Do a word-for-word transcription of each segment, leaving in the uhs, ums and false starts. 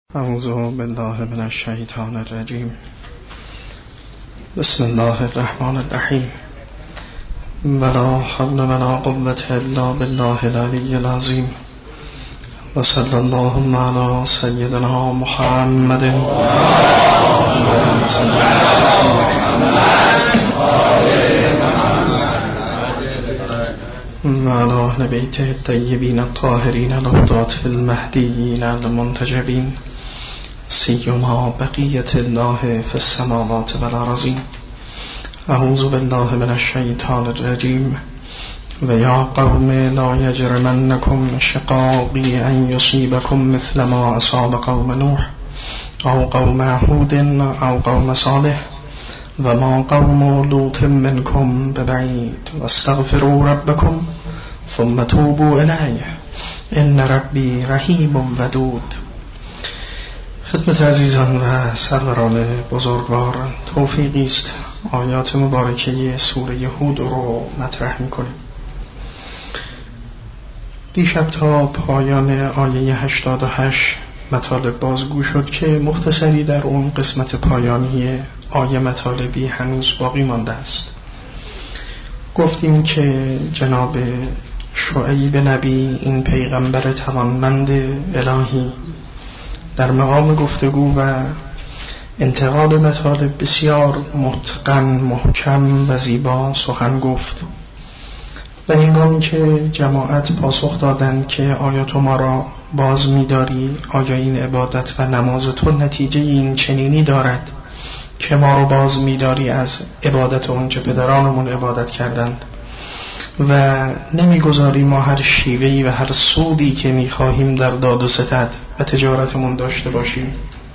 اعوذ بالله من الشیطان الرجیم. بسم الله الرحمن الرحیم. ولا حول ولا قوة الا بالله العلی العظیم. و صلی اللهم علی سیدنا محمد و علی نبیته الطیبین الطاهرین الهداة المهدیین المنتجبین سیما بقیت الله فی السماوات والارضین. اعوذ بالله من الشیطان الرجیم. و یا قوم لا یجرمنکم شقاقی ان یصیبکم مثل ما اصاب قوم نوح او قوم هود او قوم صالح و ما قوم لوط منکم ببعید واستغفروا ربکم ثم توبوا الیه ان ربی رحیم ودود. خدمت عزیزان و سروران بزرگوار، توفیقی است آیات مبارکه سوره هود رو مطرح می‌کنیم. دیشب تا پایان آیه هشتاد و هشت مطالب بازگو شد که مختصری در اون قسمت پایانی آیه مطالبی هنوز باقی مانده است. گفتیم که جناب شعیب نبی، این پیغمبر توانمند الهی، در مقام گفتگو و انتقال مطالب بسیار متقن، محکم و زیبا سخن گفت و هنگامی که جماعت پاسخ دادند که آیا تو ما را باز می‌داری؟ آیا این عبادت و نماز تو نتیجه این چنینی دارد که ما را باز می‌داری از عبادت اون که پدرانمون عبادت کردند و نمیگذاری ما هر شیوهی و هر سودی که میخواهیم در داد و ستد و تجارتمون داشته باشیم؟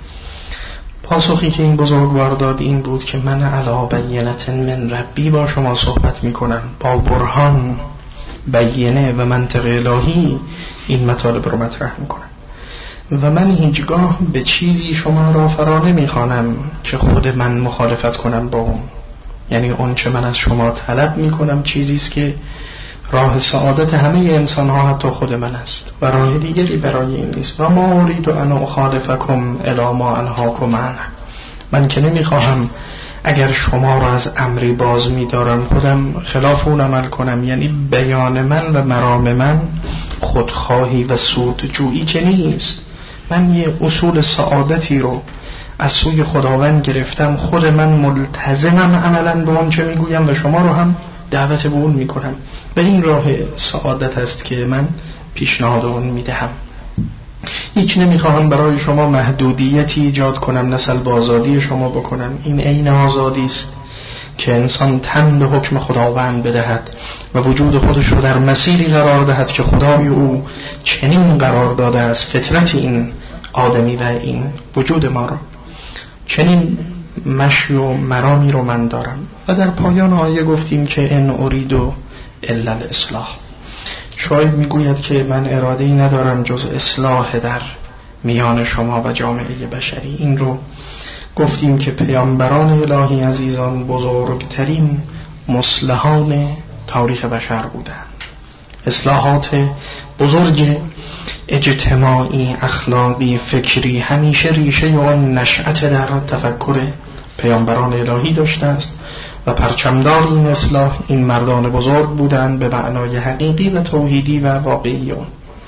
پاسخی که این بزرگوار داد این بود که من علی بینة من ربی با شما صحبت میکنم، با برهان، بینه و منطق الهی این مطالب رو مطرح میکنم و من هیچگاه به چیزی شما را فرا نمیخوانم که خود من مخالفت کنم با اون. یعنی اون چه من از شما طلب میکنم چیزیست که راه سعادت همه انسان ها حتی خود من است و راه دیگری برای این نیست. و ما ارید ان اخالفکم الی ما انهاکم عنه. من که نمیخواهم اگر شما را از امری باز میدارم خودم خلاف اون عمل کنم. یعنی بیان من و مرام من خودخواهی و سودجویی که نیست. من یه اصول سعادتی رو از سوی خداوند گرفتم، خود من ملتزمم عملا به اون چه میگویم و شما رو هم دعوت به اون میکنم و این راه سعادت است که من پیشنهاد اون میدهم. هیچ نمیخواهم برای شما محدودیتی ایجاد کنم، نسل به آزادی شما بکنم. این عین آزادی است که انسان تن به حکم خداوند بدهد و وجود خودش رو در مسیری قرار دهد که خدای او چنین قرار داده است. فطرت این آدمی و این وجود ما را چنین مشی و مرامی رو من دارم. و در پایان آیه گفتیم که ان ارید الا الاصلاح. شاید میگوید که من اراده‌ای ندارم جز اصلاح در میان شما و جامعه بشری. این رو گفتیم که پیامبران الهی عزیزان بزرگترین مصلحان تاریخ بشر بودند. اصلاحات بزرگ اجتماعی، اخلاقی، فکری همیشه ریشه اون نشأت در تفکر پیامبران الهی داشته است و پرچمدار این اصلاح این مردان بزرگ بودند به معنای حقیقی و توحیدی و واقعی اون.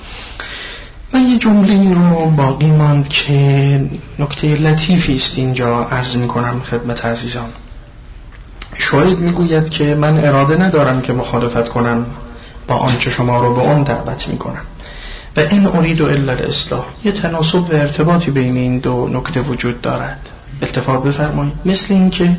و یه جمله رو باقی ماند که نکته لطیفی است اینجا عرض می کنم خدمت عزیزان. شاید میگوید که من اراده ندارم که مخالفت کنم با آنچه شما رو به اون دعوت می کنم و این ارید الا الاصلاح. یه تناسب و ارتباطی بین این دو نکته وجود دارد. التفات بفرمایید. مثل این که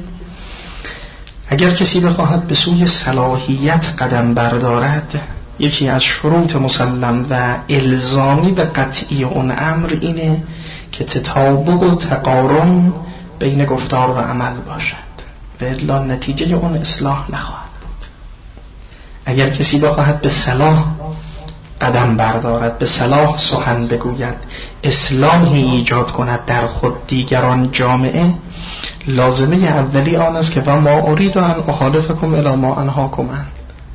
اگر کسی بخواهد به سوی صلاحیت قدم بردارد، یکی از شروط مسلم و الزامی و قطعی اون امر اینه که تطابق و تقارن بین گفتار و عمل باشد و الا نتیجه اون اصلاح نخواهد بود. اگر کسی بخواهد به صلاح قدم بردارد، به صلاح سخن بگوید، اصلاحی ایجاد کند در خود، دیگران، جامعه، لازمه اولی آن است که و ما ارید ان اخالفکم الی ما انهاکم عنه.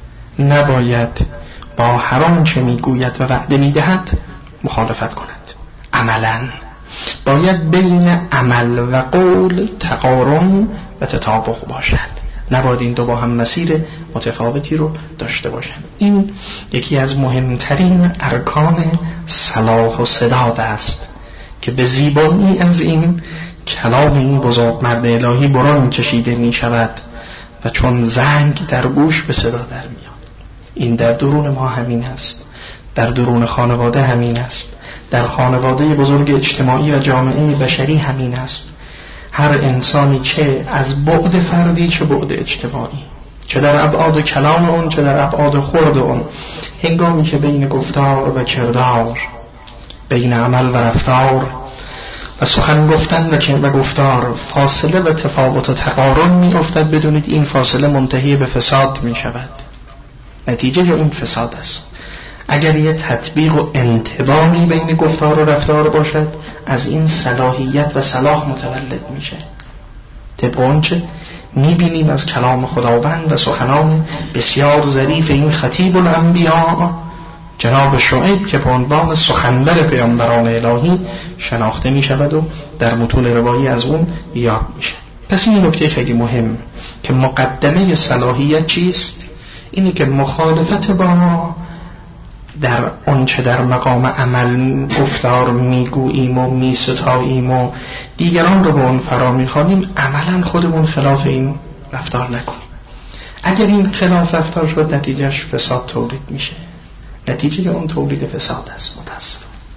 نباید با هر آنچه میگوید و وعده میدهد مخالفت کند. عملا باید بین عمل و قول تقارن و تطابق باشد، نباید این دو با هم مسیر متفاوتی رو داشته باشند. این یکی از مهمترین ارکان صلاح و سداد است که به زیبایی از این کلام این بزرگ مرد الهی برون کشیده می شود و چون زنگ در گوش به صدا در میاد. این در درون ما همین است، در درون خانواده همین است، در خانواده بزرگ اجتماعی و جامعه بشری همین است. هر انسانی چه از بعد فردی چه بعد اجتماعی، چه در ابعاد کلام اون چه در ابعاد خرد اون، هنگامی که بین گفتار و کردار، بین عمل و رفتار و سخن گفتن و گفتار فاصله و تفاوت و تقارن می افتد، بدونید این فاصله منتهی به فساد می شود. نتیجه اون فساد است. اگر یه تطبیق و انطباقی بین گفتار و رفتار باشد، از این صلاحیت و صلاح متولد میشه. طبق آنچه میبینیم از کلام خداوند و سخنان بسیار ظریف این خطیب الانبیاء جناب شعیب که به عنوان سخنور پیامبران الهی شناخته میشود و در متون روایی از اون یاد میشه. پس این نکته خیلی مهم که مقدمه صلاحیت چیست؟ اینه که مخالفت با در آنچه در مقام عمل گفتار میگوییم و میستاییم و دیگران رو به اون فرا میخوانیم، عملا خودمون خلاف این رفتار نکنیم. اگر این خلاف رفتار شد، نتیجهش فساد تولید میشه. نتیجه اون تولید فساد است. متاسف.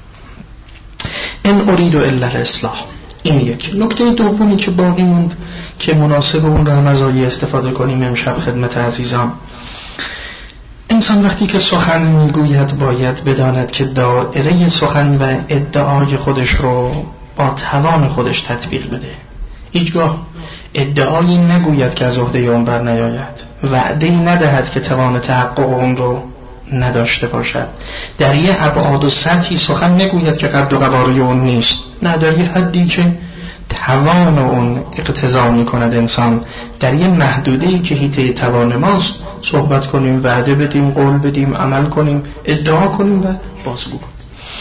ان اريد الا الاصلاح. این یک. نکته دومی که باقی موند که مناسب اون رو مزایای استفاده کنیم امشب خدمت عزیزان، انسان وقتی که سخن میگوید باید بداند که دایره سخن و ادعای خودش رو با توان خودش تطبیق بده. هیچگاه ادعایی نگوید که از عهده اون بر نیاید، وعده‌ای ندهد که توان تحقق اون رو نداشته باشد. در یه ابعاد و سطحی سخن نگوید که قد و قواره اون نیست، نه، در یه حدی که توان اون اقتضا می کند انسان در یه محدوده‌ای که حیطه توان ماست صحبت کنیم، وعده بدیم، قول بدیم، عمل کنیم، ادعا کنیم و بازگو کنیم.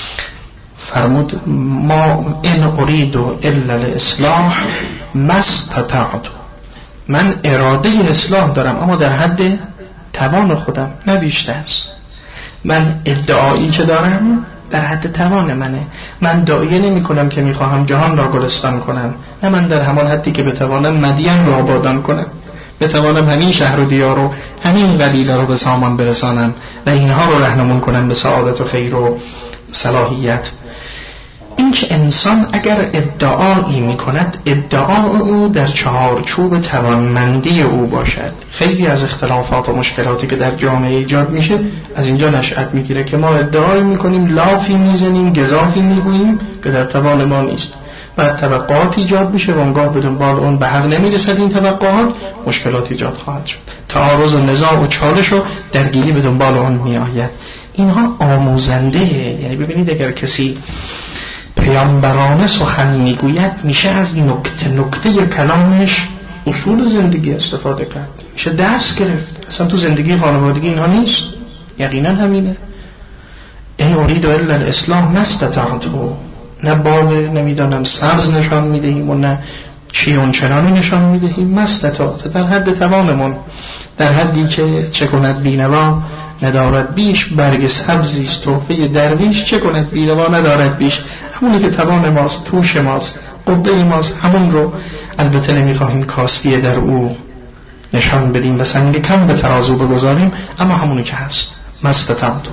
فرمود ما ان اريد الا الاصلاح ما استطعت. من اراده اصلاح دارم اما در حد توان خودم، نه بیشتر. من ادعایی که دارم در حد توان منه. من دعیه نمی کنم که می خواهم جهان را گلستان کنم، نه، من در همان حدی که بتوانم مدین را آبادان کنم، بتوانم همین شهر و دیار و همین قبیله رو به سامان برسانم و اینها رو راهنمون کنم به سعادت و خیر و صلاحیت. این که انسان اگر ادعایی می کند، ادعا او در چهارچوب توانمندی او باشد. خیلی از اختلافات و مشکلاتی که در جامعه ایجاد میشه از اینجا نشأت میگیره که ما ادعایی میکنیم، لافی میزنیم، گزافی میگوییم که در توان ما نیست. بعد توقعات ایجاد میشه و اونگاه به دنبال اون به حق نمیرسد. این توقعات مشکلات ایجاد خواهد شد، تعارض و نزاع و چالش و درگیری به دنبال اون میآید. اینها آموزنده. یعنی ببینید اگر کسی پیامبرانه سخن میگوید، میشه از نکته نکته کلامش اصول زندگی استفاده کرد، میشه درس گرفت. اصلا تو زندگی خانوادگی اینها نیست، یقینا همینه. این اريد الا الاصلاح ما استطعت. نه باغ نمیدانم سبز نشان میدهیم و نه چی اون چنانی نشان میدهیم. ما استطعت، در حد توانمون، در حدی که چه کند بینوا ندارد بیش. برگ سبزیست تحفه درویش، چه کند بینوا ندارد بیش. همونی که توان ماست، توش ماست، قبه ماست، همون رو البته نمیخواهیم کاستیه در او نشان بدیم و سنگ کم به ترازو بگذاریم، اما همونی که هست. مستطعت.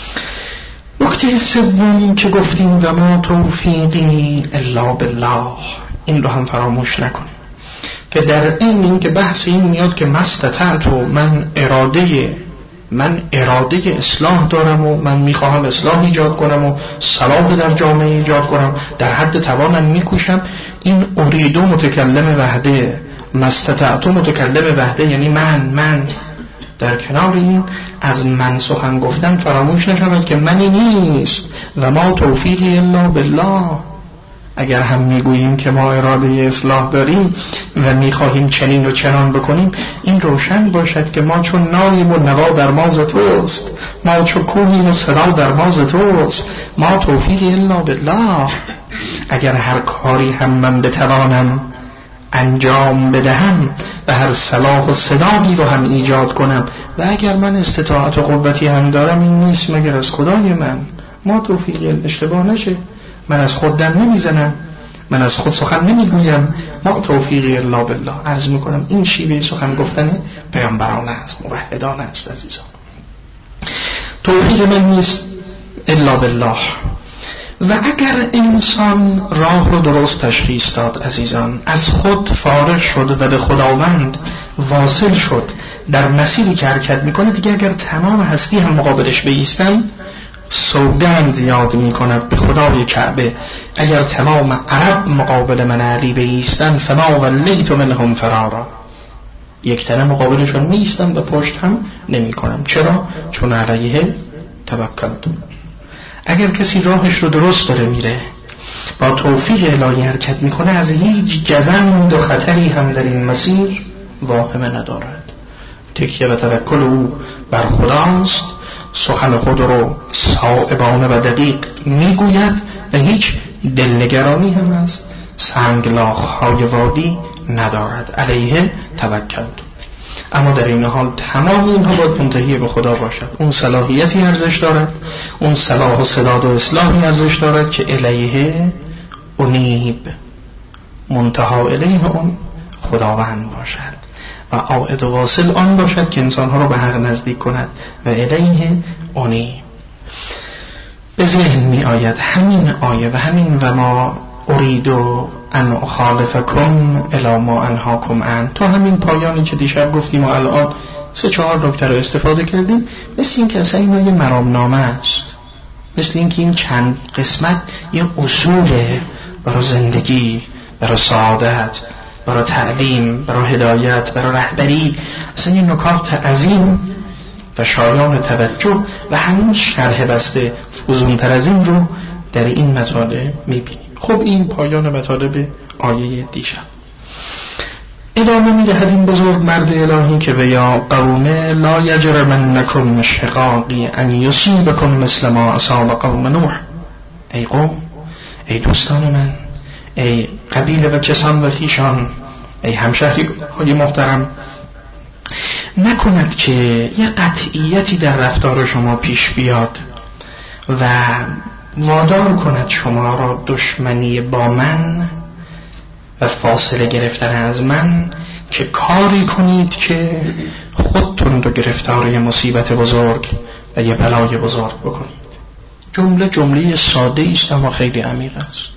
نکته سوم که گفتیم و ما توفیقی الا بالله، این رو هم فراموش نکنیم که در این این که بحث این میاد که مستطعت و من اراده من اراده اصلاح دارم و من میخواهم اصلاح ایجاد کنم و صلاح در جامعه ایجاد کنم، در حد توانم میکوشم. این اریدو متکلم وحده، مستطعت متکلم وحده، یعنی من من در کنار این از من سخن گفتن فراموش نشود که منی نیست. و ما توفیقی الا بالله. اگر هم میگوییم که ما اراده اصلاح داریم و میخواهیم چنین و چنان بکنیم، این روشن باشد که ما چون ناییم و نوا در ماز توست، ما چون کوهیم و صدا در ماز توست. ما توفیقی الا بالله. اگر هر کاری هم من بتوانم انجام بدهم و هر صلاح و صداقی رو هم ایجاد کنم و اگر من استطاعت و قوتی هم دارم، این نیست مگر از خدای من. ما توفیق اشتباه نشه، من از خود دم نمیزنم، من از خود سخن نمیگویم، ما توفیقی الا بالله. عرض میکنم این شیوه سخن گفتن پیامبرانه است، موحدانه است. عزیزان، توفیق من نیست الا بالله. و اگر انسان راه رو درست تشخیص داد عزیزان، از خود فارغ شد و به خداوند واصل شد، در مسیری که حرکت میکنه دیگه اگر تمام هستی هم مقابلش بایستن، سوگند یاد میکند به خدای کعبه، اگر تمام عرب مقابل من علی بایستن فما ولیت منهم فرارا، یک تنه مقابلشون میایستم و پشت هم نمی کنم. چرا؟ چون علیه توکلت. اگر کسی راهش رو درست داره میره، با توفیق الهی حرکت میکنه، از هیچ گزند و خطری هم در این مسیر واهمه ندارد. تکیه و توکل او بر خداست، سخن خود رو صائبانه و دقیق میگوید و هیچ دلنگرانی هم از سنگلاخ‌های وادی ندارد. علیه توکلت. اما در این حال تمام اینها باید منتهی به خدا باشد. اون صلاحیتی ارزش دارد، اون صلاح و سداد و اصلاحی ارزش دارد که الیه انیب، منتها الیه اون خداوند باشد و عائد و واصل آن باشد که انسانها رو به حق نزدیک کند و الیه انیب. به ذهن می آید همین آیه و همین و ما اریدو ان اخالفکم الی ما انهاکم عنه، تا همین پایانی که دیشب گفتیم و الان سه چهار نکته رو استفاده کردیم، مثل این که اصلا این یه مرامنامه است، مثل این که این چند قسمت یه اصوله برای زندگی، برای سعادت، برای تعلیم، برای هدایت، برای رهبری. اصلا این نکات عظیم و شایان توجه و همین شرح بسته فزونتر از این رو در این مطالب میبینیم. خب این پایان مطالب آیه دیشب. ادامه میدهد این بزرگ مرد الهی که ویا قومه لا یجرمنکم شقاقی ان یصیبکم مثل ما اصاب قوم نوح. ای قوم، ای دوستان من، ای قبیله و کسان و خویشان، ای همشهری های محترم، نکند که یه قطعیتی در رفتار شما پیش بیاد و وادار کند شما را دشمنی با من و فاصله گرفتن از من، که کاری کنید که خودتون رو گرفتار یه مصیبت بزرگ و یه بلای بزرگ بکنید. جمله جمله ساده است اما خیلی عمیق است.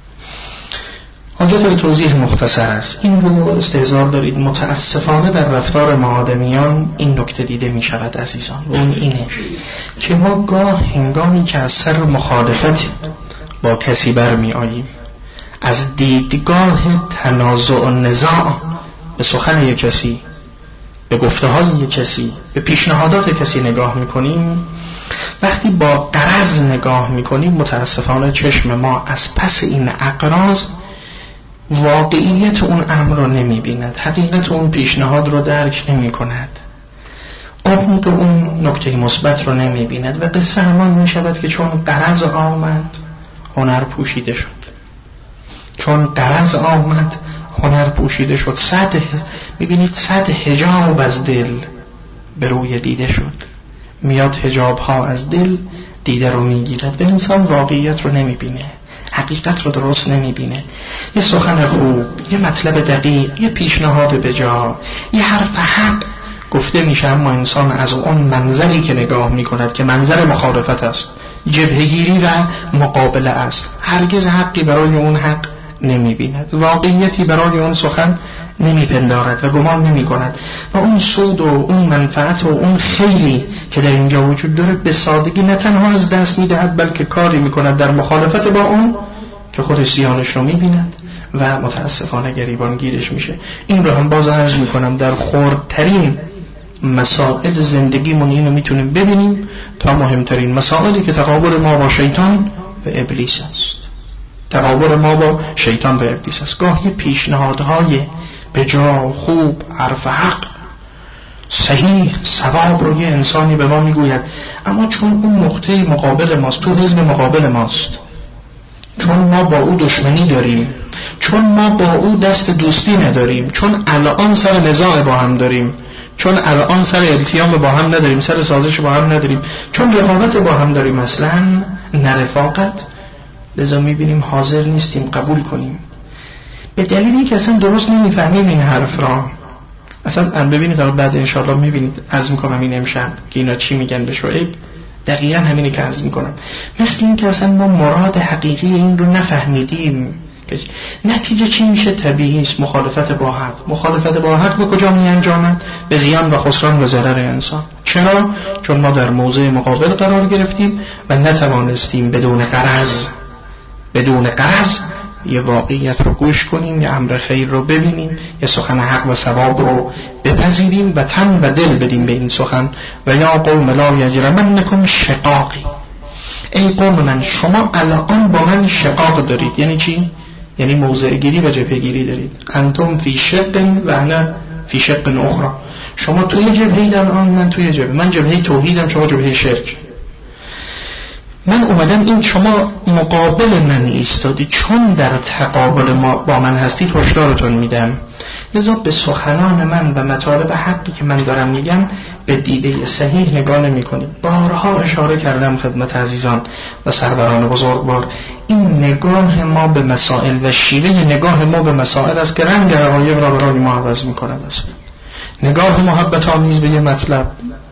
حاجت به توضیح مختصر است. این رو استحضار دارید. متاسفانه در رفتار ما آدمیان این نکته دیده می شود عزیزان، و اون اینه که ما گاه هنگامی که از سر مخالفت با کسی برمی آییم، از دیدگاه تنازع و نزاع به سخن یک کسی، به گفته های یک کسی، به پیشنهادات کسی نگاه می کنیم، وقتی با غرض نگاه می کنیم متاسفانه چشم ما از پس این اقراض واقعیت اون امر رو نمی بیند، حقیقت اون پیشنهاد رو درک نمی کند، عمق اون نکته مثبت رو نمی بیند و قصه همان می شود که چون غرض آمد هنر پوشیده شد، چون غرض آمد هنر پوشیده شد. صد می بینید صد حجاب از دل به روی دیده شد، میاد حجاب ها از دل دیده رو می گیرد و انسان واقعیت رو نمی بینه، حقیقت رو درست نمیبینه. یه سخن خوب، یه مطلب دقیق، یه پیشنهاد بجا، یه حرف حق گفته میشه، اما انسان از اون منظری که نگاه میکند که منظر مخالفت است، جبهه‌گیری و مقابله است، هرگز حقی برای اون حق نمیبیند، واقعیتی برای اون سخن نمیپندارد و گمان نمیکند و اون سود و اون منفعت و اون خیری که در اینجا وجود داره به سادگی نه تنها از دست میدهد، بلکه کاری میکند در مخالفت با اون که خودش زیانش رو میبیند و متاسفانه گریبان گیرش میشه. این رو هم باز عرض میکنم، در خردترین مسائل زندگیمون اینو میتونیم ببینیم تا مهمترین مسائلی که تقابل ما با شیطان و ابلیس است. تقابل ما با شیطان و ابلیس است. گاهی پیشنهادهای بجا، خوب، حرف حق، صحیح، ثواب رو یه انسانی به ما میگوید، اما چون اون نقطه مقابل ماست، تو حزب مقابل ماست، چون ما با او دشمنی داریم، چون ما با او دست دوستی نداریم، چون الان سر نزاع با هم داریم، چون الان سر التیام با هم نداریم، سر سازش با هم نداریم، چون رقابت با هم داریم، اصلا نه رفاقت، لذا میبینیم حاضر نیستیم قبول کنیم. به دلیلی که اصلا درست نمیفهمیم این حرف را. اصلا ببینید بعد انشاءالله میبینید عرض میکنم این امشب که اینا چی میگن به شعیب، دقیقا همینی که عرض میکنم، مثل این که اصلا ما مراد حقیقی این رو نفهمیدیم. نتیجه چی میشه؟ طبیعی است، مخالفت با حق. مخالفت با حق به کجا می انجامد؟ به زیان و خسران و ضرر انسان. چرا؟ چون ما در موضع مقابل قرار گرفتیم و نتوانستیم بدون غرض بدون غرض یه واقعیت رو گوش کنیم، یه امر خیر رو ببینیم، یه سخن حق و ثواب رو بپذیریم و تن و دل بدیم به این سخن. و یا قوم لا یجرمنکم شقاقی، ای قوم من شما الان با من شقاق دارید. یعنی چی؟ یعنی موضع گیری و جبهه گیری دارید. انتم فی شق و انا فی شق اخرى. شما توی جبهه الان، من توی جبهه، من جبهه توحیدم، شما جبهه شرک. من اومدم این شما مقابل من ایستادی، چون در تقابل ما با من هستید هشدارتون میدم. لذا به سخنان من و مطالب حقی که من دارم میگم به دیده صحیح نگاه نمی کنید. بارها اشاره کردم خدمت عزیزان و سروران بزرگوار، این نگاه ما به مسائل و شیوه نگاه ما به مسائل است که رنگ حقایق را برای ما عوض میکند. است نگاه محبت آمیز به یه مطلب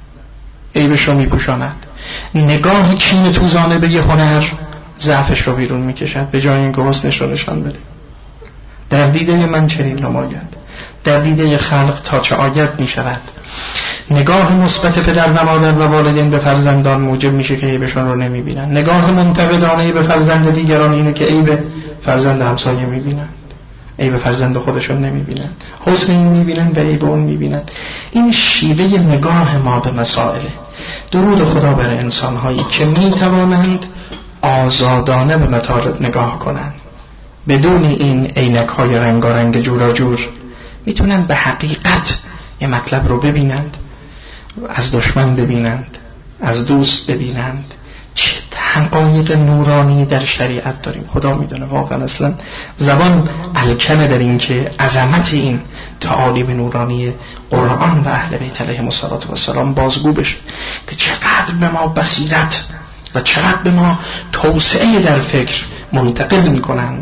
عیبش رو میپوشاند، نگاه کین توزانه به یه هنر ضعفش رو بیرون میکشد، به جای اینکه حسنش رو نشان بده. در دیده من چنین نماید، در دیده خلق تا چه آید می شود. نگاه مثبت پدر و مادر و والدین به فرزندان موجب میشه که عیبشون رو نمی بینن. نگاه منتقدانه به فرزند دیگران اینه که عیب فرزند همسایه می بینن، عیب فرزند خودشون نمی بینن، حسن این می بینن و عیب اون می بینن. این شیوه نگاه ما به مسائله. درود خدا بر انسان‌هایی که می توانند آزادانه به مطالب نگاه کنند، بدون این عینک‌های رنگارنگ جوراجور میتونن به حقیقت یه مطلب رو ببینند، از دشمن ببینند، از دوست ببینند. چه حقایق نورانی در شریعت داریم خدا میدونه. واقعا اصلا زبان الکنه در این که عظمت این تعالیم نورانی قرآن و اهل بیت علیهم السلام بازگو بشه که چقدر به ما بصیرت و چقدر به ما توسعه در فکر منتقل میکنند.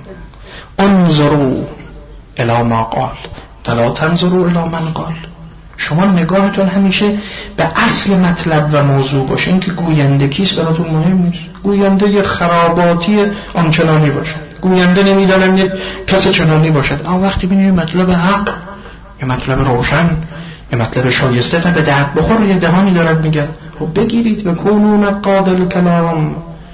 انظروا الی ما قال فلا تنظروا الی من قال. شما نگاهتون همیشه به اصل مطلب و موضوع باشه. این که گوینده کیست براتون مهم نیست. گوینده یه خراباتی آنچنانی باشه، گوینده نمیدانم یک کس چنانی باشد. اما وقتی بینید مطلب حق، یه مطلب روشن، یه مطلب شایسته تا به درد بخور، یه دهانی دارد میگه خب بگیرید و کونون قادل کلام.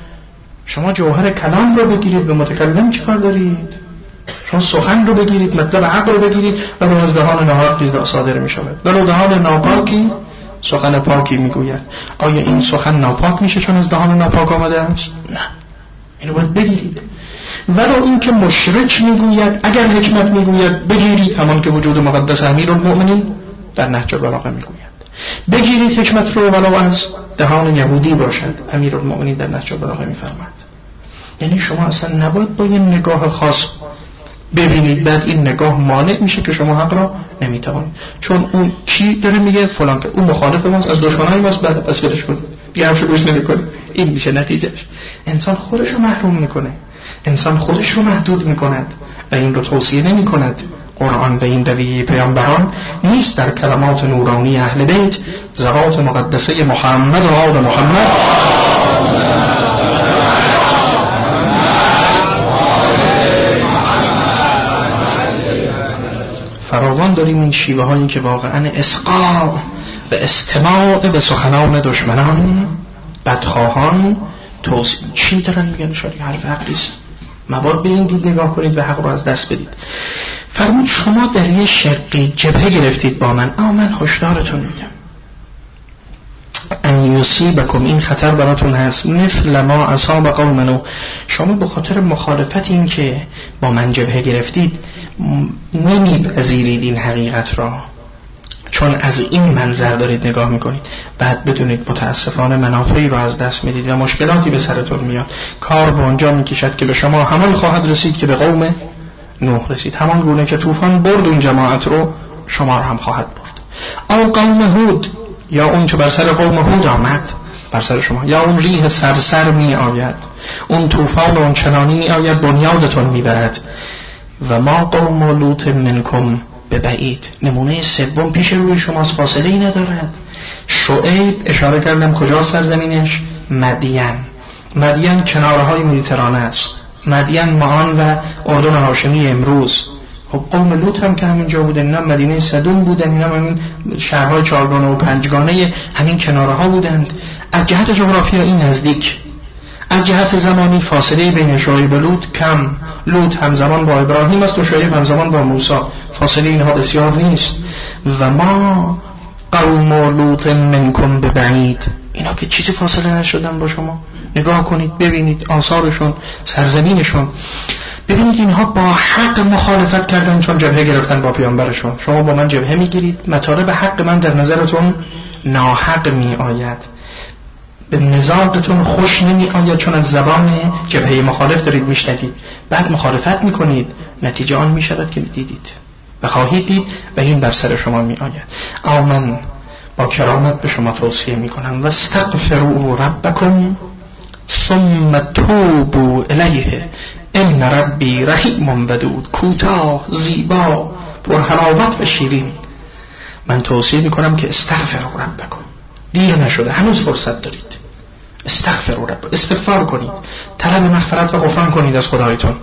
شما جوهر کلام رو بگیرید، به متکلم چیکار دارید؟ شما سخن رو بگیرید، مطلب حق رو بگیرید و رو از دهان ناحق چیز صادر می شود. ولو دهان ناپاکی سخن پاکی میگوید. آیا این سخن ناپاک میشه چون از دهان ناپاک آمده است؟ نه، اینو باید بگیرید. ولو این که مشرک میگوید، اگر حکمت میگوید بگیرید، همان که وجود مقدس امیرالمؤمنین در نهج البلاغه میگوید. بگیرید حکمت رو ولو از دهان یهودی باشد، امیرالمؤمنین در نهج البلاغه میفرماید. یعنی شما اصلا نباید با یه نگاه خاص ببینید، بعد این نگاه مانع میشه که شما حق را نمیتوانید. چون اون کی داره میگه فلان که اون مخالف ماست، از دشمنای ماست، بعد از فرش کنید یه حرفش گوش نمیکنه. این میشه نتیجهش. انسان خودش رو محروم میکنه، انسان خودش رو محدود میکند و این رو توصیه نمیکند. قرآن به این رویه پیامبران نیست. در کلمات نورانی اهل بیت، ذرات مقدسه محمد و آل محمد فراوان داریم این شیوه هایی که واقعا اسقاء و استماع به سخنان دشمنان، بدخواهان توصیه چی دارن میگن؟ شاید حرف عقلیست. مباد به این دید نگاه کنید و حق رو از دست بدید. فرمود شما در یه شقی جبهه گرفتید با من، اما من هشدارتون میگم ان یصیبکم، این خطر براتون هست، مثل ما اصاب قوم نوح. شما به خاطر مخالفت این که با من جبهه گرفتید نمیپذیرید این حقیقت را، چون از این منظر دارید نگاه میکنید، بعد بدونید متاسفانه منافعی رو از دست میدید و مشکلاتی به سرتون میاد. کار به اونجا میکشد که به شما همان خواهد رسید که به قوم نوح رسید، همان گونه که طوفان برد اون جماعت رو، شما رو هم خواهد برد. او قوم هود، یا اون که بر سر قوم هود آمد بر سر شما، یا اون ریح سرسر می آید، اون طوفان اون چنانی می آید بنیادتون می برد. و ما قوم لوط منکم ببعید. نمونه سوم پیش روی شماست، فاصله ای ندارد. شعیب اشاره کردم کجا سرزمینش؟ مدین. مدین کناره های مدیترانه است. مدین معان و اردن هاشمی امروز. خب قوم لوط هم که همینجا بودن، اینا مدینه صدوم بودن، اینا همین شهرهای چهارگانه و پنجگانه همین کناره ها بودند. از جهت جغرافیایی نزدیک، از جهت زمانی فاصله بین شعیب و لوط کم. لوط همزمان با ابراهیم است و شعیب همزمان با موسی، فاصله اینها بسیار نیست. و ما قوم لوط منکم ببعید. اینا که چیزی فاصله نشدن با شما. نگاه کنید ببینید آثارشون، سرزمینشون. ببینید اینها با حق مخالفت کردن، چون جبهه گرفتن با پیامبرشون. شما با من جبهه میگیرید، مطالب حق من در نظرتون ناحق می آید، به نزاعتون خوش نمی آید، چون از زبان جبهه مخالف دارید میشنوید، بعد مخالفت میکنید، نتیجه آن میشود که دیدید و خواهید دید و این بر سر شما می آید. اما من با کرامت به شما توصیه میکنم و استغفروا ربکم ثم توبوا الیه ان ربی رحیم ودود. کوتاه، زیبا، پرحلاوت و شیرین. من توصیه میکنم که استغفروا ربکم. دیر نشده، هنوز فرصت دارید. استغفروا ربکم، استغفار کنید، طلب مغفرت و غفران کنید از خدایتون.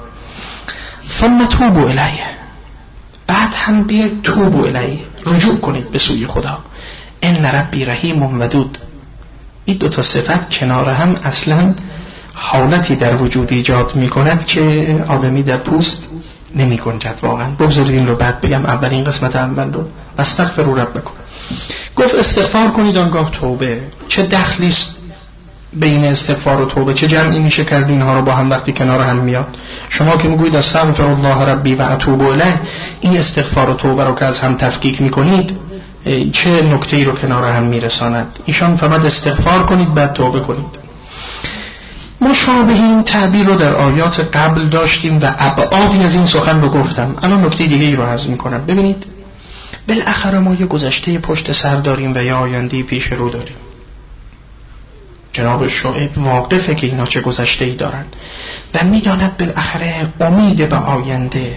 ثم توبوا الیه، بعد هم بیاید توبوا الیه، رجوع کنید به سوی خدا. ان ربی رحیم ودود. این دو تا صفت کنار هم اصلا حالتی در وجود ایجاد می کند که آدمی در پوست نمی گنجد واقعا. بگذارید این رو بعد بگم، اولین قسمت اول رو. استغفروا ربکم. گفت استغفار کنید آنگاه توبه. چه دخلی است بین استغفار و توبه؟ چه جمعی میشه کرد اینها رو با هم وقتی کنار هم میاد؟ شما که میگویید استغفر الله ربی و اتوب الیه، این استغفار و توبه رو که از هم تفکیک میکنید، چه نکته‌ای رو کنار هم میرساند؟ ایشان فرمود استغفار کنید بعد توبه کنید. مشابه این تعبیر رو در آیات قبل داشتیم و ابعادی از این سخن رو گفتم. الان نکته دیگه ای رو عرض میکنم. ببینید بالاخره ما یه گذشته پشت سر داریم و یه آینده پیش رو داریم. جناب شعیب واقفه که اینا چه گذشته ای دارن و میداند بالاخره امید به آینده،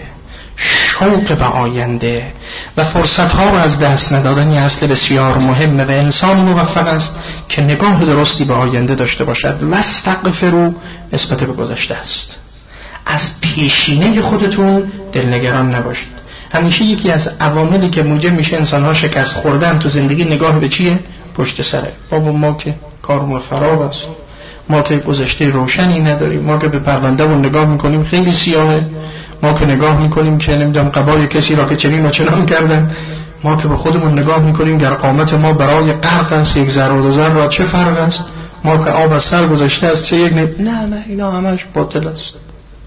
شوق به آینده و فرصتها رو از دست ندادن یه اصل بسیار مهمه و انسان موفق است که نگاه درستی به آینده داشته باشد. و استغفروا نسبت به گذشته است. از پیشینه خودتون دلنگران نباشید. همیشه یکی از عواملی که موجب میشه انسان‌ها شکست خوردن تو زندگی نگاه به چیه؟ پشت سره. بابا ما که کارمون خراب است، ما که گذشته روشنی نداریم، ما که به پرونده و نگاه میکنیم خیلی سیاهه، ما که نگاه میکنیم که نمیدونم قبای کسی را که چنین و چنان کردن، ما که به خودمون نگاه میکنیم در قامت ما برای غرق است یک ذره و دو ذره چه فرق است، ما که آب از سر گذشته است چه یک نب... نه نه اینا همش باطل است.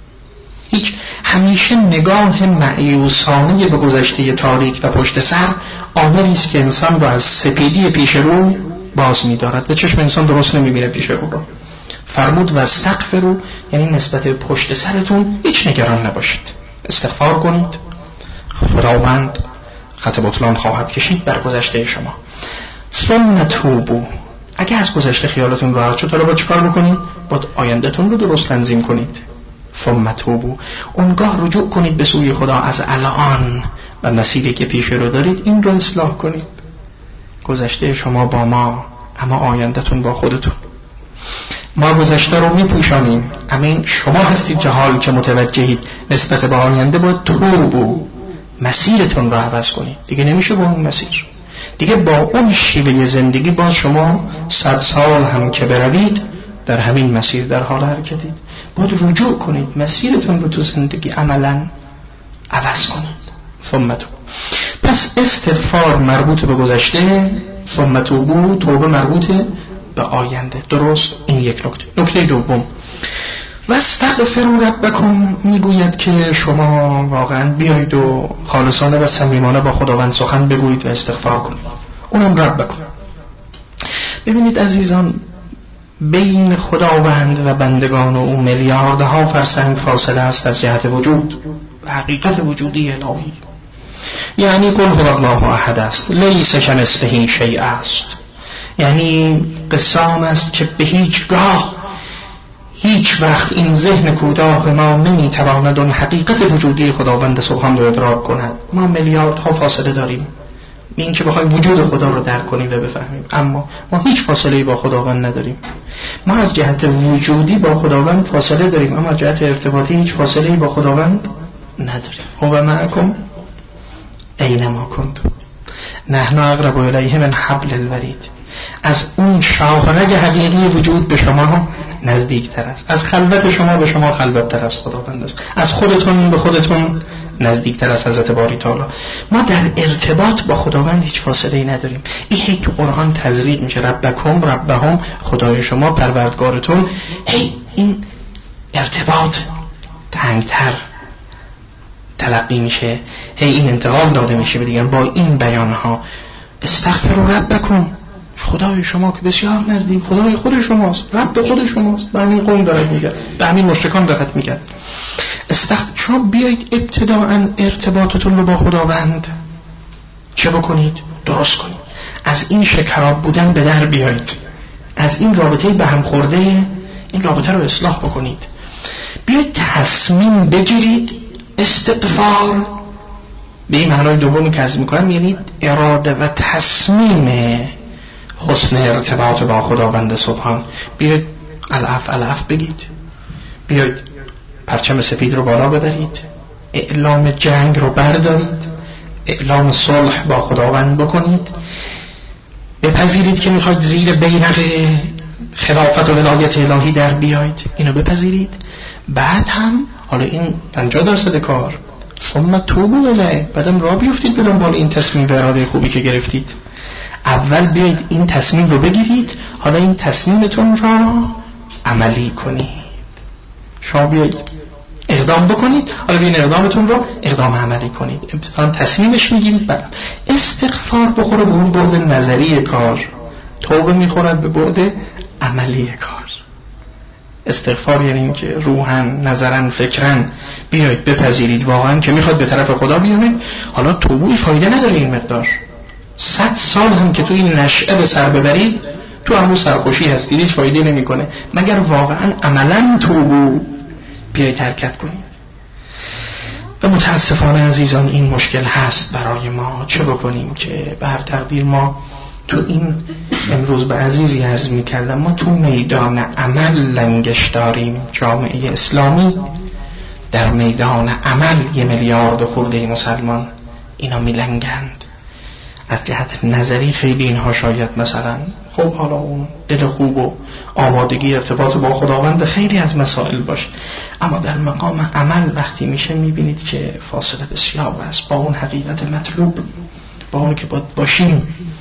هیچ همیشه نگاه مایوسانه به گذشته تاریک و پشت سر عاملی است که انسان را از سپیدی پیش رو باز می‌دارد. به چشم انسان درست نمی‌بینه پیش رو را. فرمود و استغفروا، یعنی نسبت به پشت سرتون هیچ نگران نباشید، استغفار کنید، خداوند خط بطلان خواهد کشید بر گذشته شما. ثم توبوا، اگه از گذشته خیالتون راحت شد، حالا با چیکار بکنید؟ با آیندهتون رو درست تنظیم کنید. ثم توبوا، اونگاه رجوع کنید به سوی خدا از الان و مسیری که پیش رو دارید این رو اصلاح کنید. گذشته شما با ما، اما آیندهتون با خودتون. ما گذشته رو میپوشانیم، اما شما هستید که حال که متوجهید نسبت به آینده باید توبوا، مسیرتون رو عوض کنید. دیگه نمیشه با اون مسیر، دیگه با اون شیوه زندگی باز شما صد سال هم که بروید در همین مسیر در حال حرکتید. باید رجوع کنید، مسیرتون رو تو زندگی عملا عوض کنید. ثم توبوا. پس استغفار مربوط به گذشته، ثم توبوا توبه مربوط به آینده. درست؟ این یک نکته. نکته دوم و استغفروا ربکم میگوید که شما واقعا بیایید و خالصانه و صمیمانه با خداوند سخن بگویید و استغفار کنید، اونم ربکم. ببینید عزیزان، بین خداوند و بندگان و اون میلیاردها فرسنگ فاصله است از جهت وجود و حقیقت وجودی الهی. یعنی قل هو الله احد است، لیس کمثله شیء است. یعنی قسام است که به هیچ گاه هیچ وقت این ذهن کوتاه ما نمیتواند اون حقیقت وجودی خداوند سبحان رو ادراک کند. ما میلیاردها فاصله داریم این که بخوایم وجود خدا رو درک کنیم و بفهمیم، اما ما هیچ فاصله‌ای با خداوند نداریم. ما از جهت وجودی با خداوند فاصله داریم، اما از جهت ارتباطی هیچ فاصله‌ای با خداوند نداریم. هو معکم اینما کنتم نحن اقرب الیه من حبل الورید. از اون شاهرگ حقیقی وجود به شما نزدیکتر است، از خلوت شما به شما خلوتتر است خداوند است، از خودتون به خودتون نزدیکتر است حضرت باری تعالی. ما در ارتباط با خداوند هیچ فاصله‌ای نداریم. این هی تو قرآن تزریق میشه، ربکم ربهم، خدای شما پروردگارتون. هی این ارتباط تنگتر تلقی میشه، هی این انتقال داده میشه به دیگران با این بیانها. استغفروا ربکم، خدای شما که بسیار نزدیک، خدای خود شماست، رب خود شماست. به همین قوم دارد میگه، به همین مشرکان دارد میگه. استغفر. شما بیایید ابتداءً ارتباطتون رو با خداوند چه بکنید؟ درست کنید. از این شکراب بودن به در بیایید، از این رابطه به هم خورده این رابطه رو اصلاح بکنید. بیایید تصمیم بگیرید استغفار به این معنای دومی که از میکنم، یعنی اراده و تصمیم حسن ارتباط با خداوند سبحان. بیاید العفو العفو بگید، بیاید پرچم سپید رو بالا ببرید، اعلام جنگ رو بردارید، اعلام صلح با خداوند بکنید، بپذیرید که میخواید زیر بیرق خلافت و ولایت الهی در بیاید، اینو بپذیرید. بعد هم حالا این پنجاه درصد کار، ثم توبوا الیه، بعدم راه بیفتید به دنبال این تصمیم و اراده خوبی که گرفتید. اول بیایید این تصمیم رو بگیرید، حالا این تصمیمتون را عملی کنید. شما بیایید اقدام بکنید، حالا بیایید اقدامتون رو اقدام عملی کنید. ابتداً تصمیمش میگیرید، بعد استغفار بخوره به اون بعد نظری کار، توبه میخورد به بعد عملی کار. استغفار یعنی این که روحن، نظرن، فکرن بیایید بپذیرید واقعا که میخواد به طرف خدا بیایید. حالا توبه فایده نداره این مقدار، صد سال هم که تو این نشعه به سر ببرید تو همون سرخوشی هستید، هیچ فایده نمیکنه مگر واقعا عملا توبه بیایید حرکت کنید. و متاسفانه عزیزان این مشکل هست برای ما. چه بکنیم که به هر تقدیر ما تو این امروز به عزیزی عرض میکردم، ما تو میدان عمل لنگش داریم. جامعه اسلامی در میدان عمل یه میلیارد خورده مسلمان اینا میلنگند. از جهت نظری خیلی اینها شاید مثلا خب حالا اون دل خوب و آمادگی ارتباط با خداوند خیلی از مسائل باشه، اما در مقام عمل وقتی میشه میبینید که فاصله بسیار است با اون حقیقت مطلوب، با اون که باید باشیم.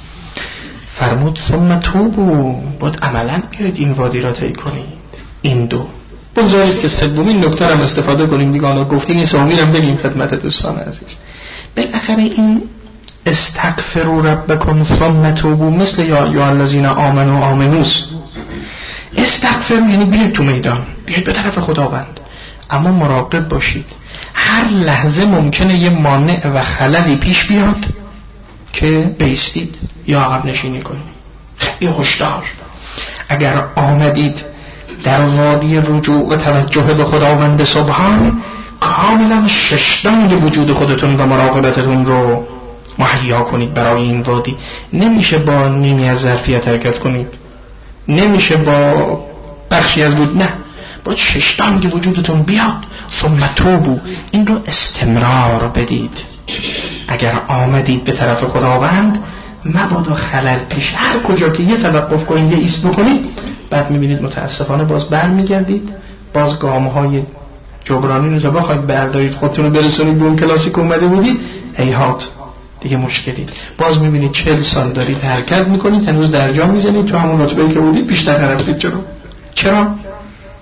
فرمود ثم توبوا، باید عملا بیاید این وادی را طی کنید. این دو بگذارید که سومین نکته هم استفاده کنیم دیگه. حالا گفتیم این سومین هم بگیم خدمت دوستان عزیز. بالاخره این استغفروا ربکم ثم توبوا مثل یا یا الذین آمنوا آمنوس. استغفروا یعنی بیاید تو میدان، بیاید به طرف خداوند، اما مراقب باشید. هر لحظه ممکنه یه مانع و خللی پیش بیاد که بیستید یا عقب نشینی کنید. خیلی هشدار. اگر آمدید در وادی رجوع و توجه به خداوند سبحان، کاملا ششدنگ وجود خودتون و مراقبتتون رو مهیا کنید برای این وادی. نمیشه با نیمی از ظرفیت حرکت کنید، نمیشه با بخشی از وجود، نه، با ششدنگ وجودتون بیاد. ثم توبوا، این رو استمرار بدید. اگر آمدید به طرف خداوند مبادا خلل پیش، هر کجا که یه توقف کنید یه ایست بکنید، بعد میبینید متاسفانه باز بر میگردید، باز گامهای جبرانی رو بخواید بردارید خودتون رو برسونید به اون کلاسی که اومده بودید، هیهات دیگه مشکلید. باز میبینید چهل سال دارید حرکت میکنید، هنوز درجا میزنید تو همون رتبه‌ای که بودید، بیشتر نرفتید. چرا؟ چرا؟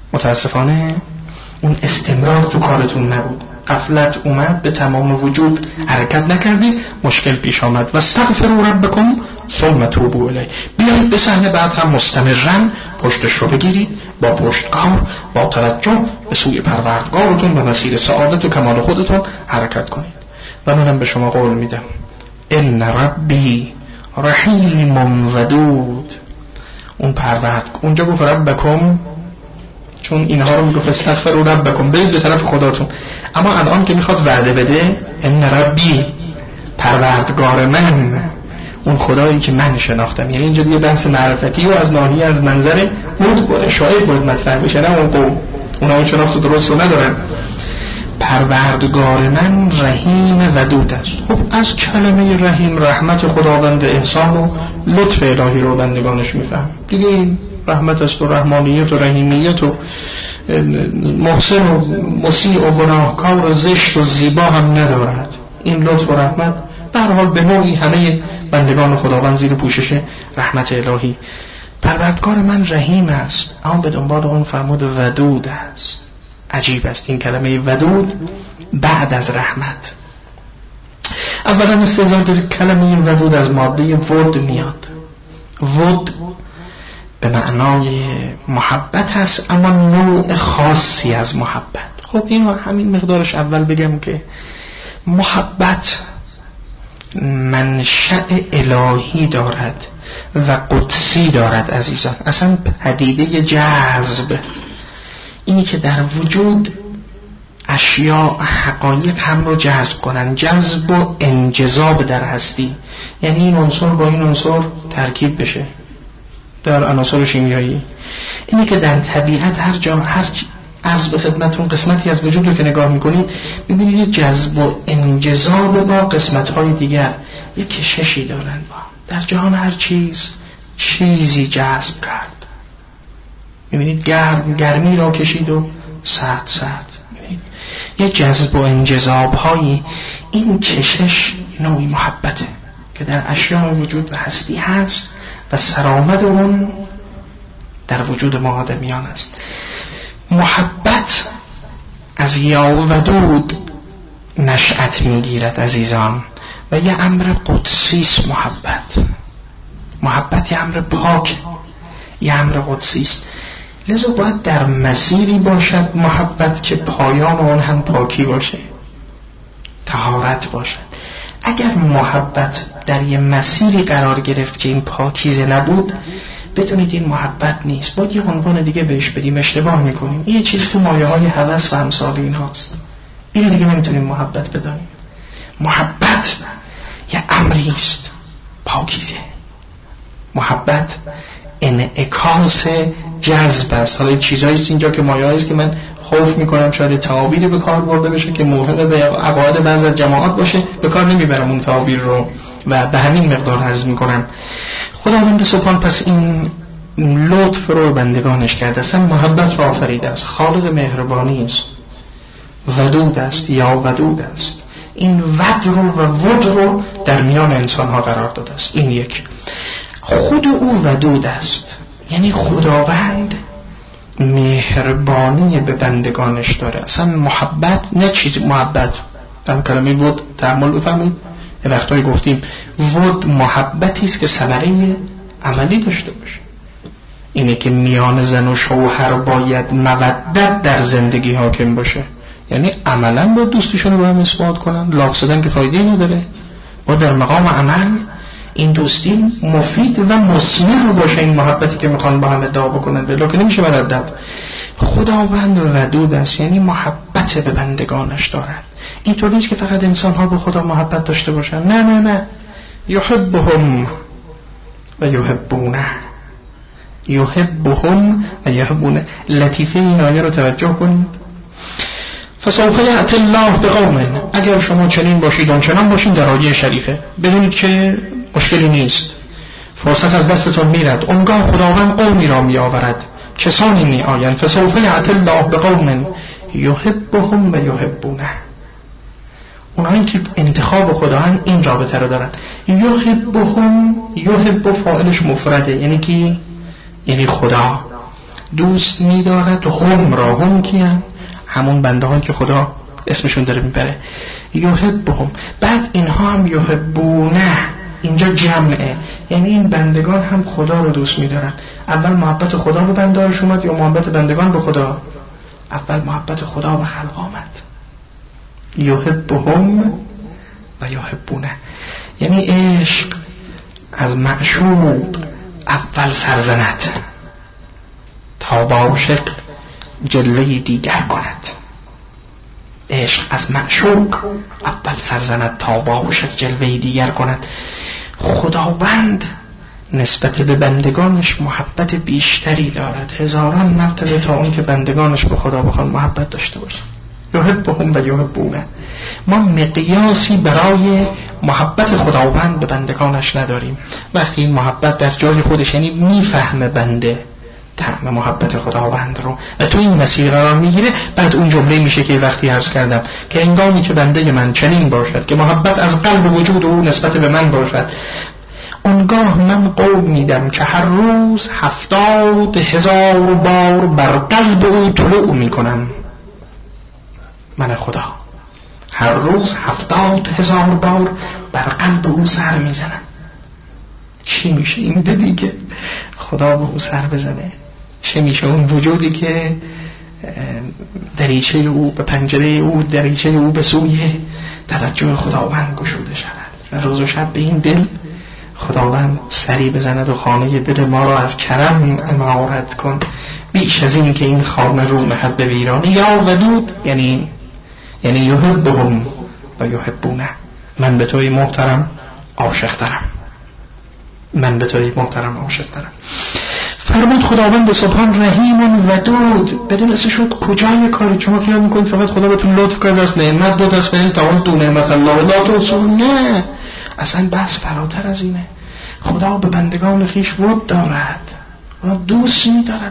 متاسفانه اون استمرار تو کارتون نبود، غفلت اومد، به تمام وجود حرکت نکردید، مشکل پیش آمد. و استغفروا ربکم ثم توبوا الیه، بیایید به صحنه بعد هم مستمرن پشتش رو بگیرید، با پشتکار، با توجه به سوی پروردگارتون و مسیر سعادت و کمال خودتون حرکت کنید. و منم به شما قول میدم ان ربی رحیم ودود. اون پرورد اونجا گفت ربکم، چون اینها رو میگفت استغفروا ربکم، برید به طرف خداتون. اما الان که میخواد وعده بده، ان ربی، پروردگار من، اون خدایی که من شناختم. یعنی اینجا دیگه بحث معرفتی و از ناحیه از منظر بود شاید بود مطرح بشه، نه اون قوم، اونا اون شناخت درست رو ندارن. پروردگار من رحیم ودود است. خب از کلمه رحیم رحمت خداوند، احسان و لطف الهی رو بندگانش میفهم دیگه. این رحمت است و رحمانیت و رحیمیت و محسن و مسیء و گناهکار و زشت و زیبا هم ندارد. این لطف و رحمت به هر حال به نوعی همه بندگان خداوند زیر پوشش رحمت الهی. پروردگار من رحیم است، اما به دنبال اون فرمود ودود است. عجیب است این کلمه ودود بعد از رحمت. اولا استظهار دارید کلمه ودود از ماده ود میاد. ود به معنای محبت هست، اما نوع خاصی از محبت. خب اینو همین مقدارش اول بگم که محبت منشأ الهی دارد و قدسی دارد عزیزان. اصلا پدیده جذب، اینی که در وجود اشیاء حقایق هم رو جذب کنن، جذب و انجذاب در هستی، یعنی این عنصر با این عنصر ترکیب بشه در عناصر شیمیایی. اینی که در طبیعت هر جا هر عرض به خدمتون قسمتی از وجود رو که نگاه میکنید ببینید جذب و انجذاب با قسمت‌های دیگر یک کششی دارن. با در جهان هر چیز چیزی جذب کرد. میبینید گرم گرمی را کشید و سرد سرد. میبینید یک جذب و انجذاب هایی. این کشش نوعی محبته که در اشیاء وجود و هستی هست و سرآمد اون در وجود ما آدمیان است. محبت از یا ودود نشأت میگیرد عزیزان و یه امر قدسی است. محبت محبت یه امر پاک، یه امر قدسی است. لذا باید در مسیری باشد محبت که پایان اون هم پاکی باشه، طهارت باشد. اگر محبت در یه مسیری قرار گرفت که این پاکیزه نبود، بدونید این محبت نیست. باید یه عنوان دیگه بهش بدیم، اشتباه میکنیم. این چیز تو مایه های هوس و امثال این هاست. اینو دیگه نمیتونیم محبت بدانیم. محبت یه امری است پاکیزه. محبت انعکاس جذب است. حالا چیزایی است اینجا که مایه‌ای است که من خوف میکنم شاید تعابیری به کار برده بشه که موافق به عقاید بعضی از جماعات باشه، به کار نمیبرم اون تعابیر رو و به همین مقدار عرض میکنم. خداوند سبحان پس این لطف رو بندگانش کرده، اصلا محبت رو آفریده است. خالق مهربانی است، ودود است یا ودود است. این ود رو و ود رو در میان انسان ها قرار داده است. این یک. خود او ودود است، یعنی خداوند مهربانی به بندگانش داره. اصلا محبت نه چیز محبت در کلمه ود تعامل بفهمید. یه وقتایی گفتیم ود محبتی است که ثمره عملی داشته باشه. اینه که میان زن و شوهر باید مودت در زندگی حاکم باشه، یعنی عملا با دوستیشون رو با هم اثبات کنن. لاف زدن که فایده نداره، با در مقام عمل این دوستی مفید و مثمر باشه. این محبتی که میخوان با هم ادعا بکنن بلا که نمیشه مردد. خداوند ودود است، یعنی محبت به بندگانش دارد. اینطور نیست که فقط انسان ها به خدا محبت داشته باشن، نه نه نه، یحبهم و یحبونه، یحبهم و یحبونه. لطیفه این آیه رو توجه کنید. فسوف یأتی الله بقوم، اگر شما چنین باشید آنچنان باشید در آیه شریفه، بدونید که مشکلی نیست، فرصت از دستتون میرد. اونگاه خداوند قومی را می آورد، کسانی می آیند. فسوف یأتی الله بقوم یحبهم و یحبونه. اونهایی که انتخاب خداوند این رابطه رو دارن. یحبهم، یحب فاعلش مفرده، یعنی کی؟ یعنی خدا. دوست می‌دارد هم را. هم کیان؟ همون بنده هایی که خدا اسمشون داره میبره. یحبهم. بعد اینها هم یحبونه، اینجا جمعه، یعنی این بندگان هم خدا رو دوست می‌دارن. اول محبت خدا به بنده‌هاش اومد یا محبت بندگان به خدا؟ اول محبت خدا به خلق آمد. یحبهم و یحبونه، یعنی عشق از معشوق اول سرزند تا با عاشق جلوه دیگر کند. عشق از معشوق اول سرزند تا با عاشق جلوه دیگر کند. خداوند نسبت به بندگانش محبت بیشتری دارد، هزاران مرتبه تا اون که بندگانش به خدا بخوان محبت داشته باشن. یحبهم و یحبونه. ما مقیاسی برای محبت خداوند به بندگانش نداریم. وقتی این محبت در جای خودش، یعنی میفهمه بنده طعم محبت خداوند رو و تو این مسیر قرار میگیره، بعد اون جمله میشه که وقتی عرض کردم که هنگامی که بنده من چنین باشد که محبت از قلب وجود او نسبت به من باشد، اونگاه من قول میدم که هر روز هفتاد هزار بار بر قلب او طلوع میکنم. من خدا هر روز هفتاد هزار بار بر قلب او سر میزنم. چی میشه این دیدی که خدا به او سر بزنه؟ چه میشه اون وجودی که دریچه او به پنجره او، دریچه او به سوی توجه خداوند گشوده شود و روز و شب به این دل خداوند سری بزند و خانه دل ما را از کرم عمارت کن، بیش از این که این خانه رو نهد به ویرانه. یا ودود یعنی یعنی یحبهم و یحبونه. من به توی محترم عاشق دارم، من به توی محترم عاشق دارم. فرمود خداوند سبحان رحیم ودود. بدون اصلا شد کجای کاری شما خیال میکنید فقط خدا بهتون لطف کرده است، نعمت داد است، به این تمام دو نعمت الله لا توصون. نه، اصلا بحث فراتر از اینه. خدا به بندگان خیش ود دارد و دوست می‌دارد.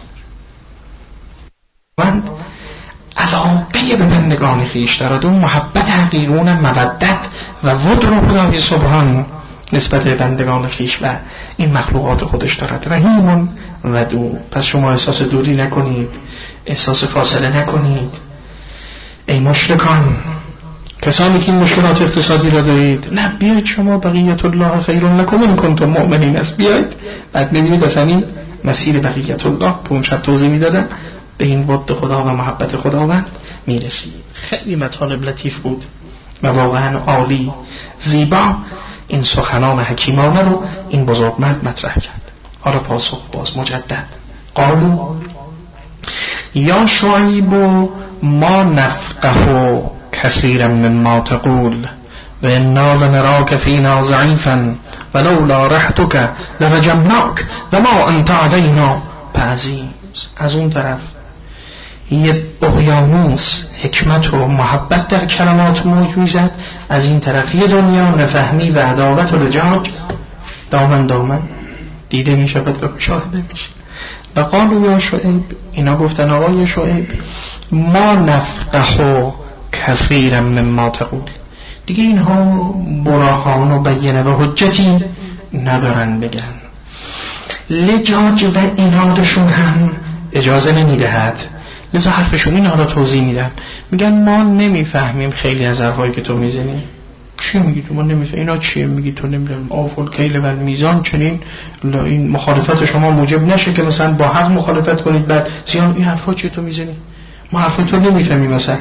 بند علاقه به بندگان خیش دارد، اون محبت حقیقون مودت و ود رو خدای سبحان نسبت به بندگان خیش و این مخلوقات خودش دارد. رحیم و دو. پس شما احساس دوری نکنید، احساس فاصله نکنید. ای مشرکان، کسانی که این مشکلات اقتصادی را دارید، نه بیاید شما بقیت الله خیر لکم ان کنتم مؤمنین است، بیاید بعد ببینید از همین مسیر بقیت الله که اون شب توضیح میدادم به این ود خدا و محبت خداوند میرسید. خیلی مطالب لطیف بود و واقعا عالی زیبا این سخنان حکیمانه رو این بزرگمرد مطرح کرد. حالا پاسخ باز مجدد. قالوا یا شعیب ما نفقه کثیرا مما تقول و انا لنراک فینا ضعیفا ولولا رحتک لرجمناک و ما انت علینا بعزیز. از اون طرف یه اقیانوس حکمت و محبت در کلمات موج میزد، از این طرف یه دنیا نفهمی و عداوت و لجاج دامن دامن دیده میشود و مشاهده میشه. و قالوا یا شعیب، اینا گفتن آقای شعیب ما نفقه کثیرا مما تقول، دیگه اینها براهان و بینه و حجتی ندارن بگن. لجاج و اینادشون هم اجازه نمیدهد، لذا حرفشون این را توضیح میدن، میگن ما نمیفهمیم خیلی از حرفایی که تو میزنی. چی میگی تو؟ ما نمیفهمیم. اینا چیه میگی تو؟ نمیدونم. آفل کیل و میزان چنین این مخالفت شما موجب نشه که مثلا با حق مخالفت کنید بعد زیان این حرفا چیه تو میزنی؟ ما حرفای تو نمیفهمیم. مثلا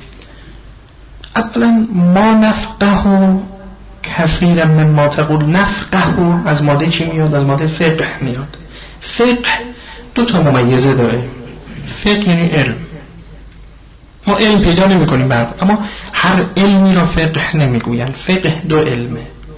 اولا ما نفقه کثیرا مما تقول. نفقه از ماده چی میاد؟ از ماده فقه میاد. فقه دو تا ممیزه داره. فقه یعنی علم، ما علم پیدا نمی کنیم بعد، اما هر علمی را فقه نمی گوین. فقه دو علمه.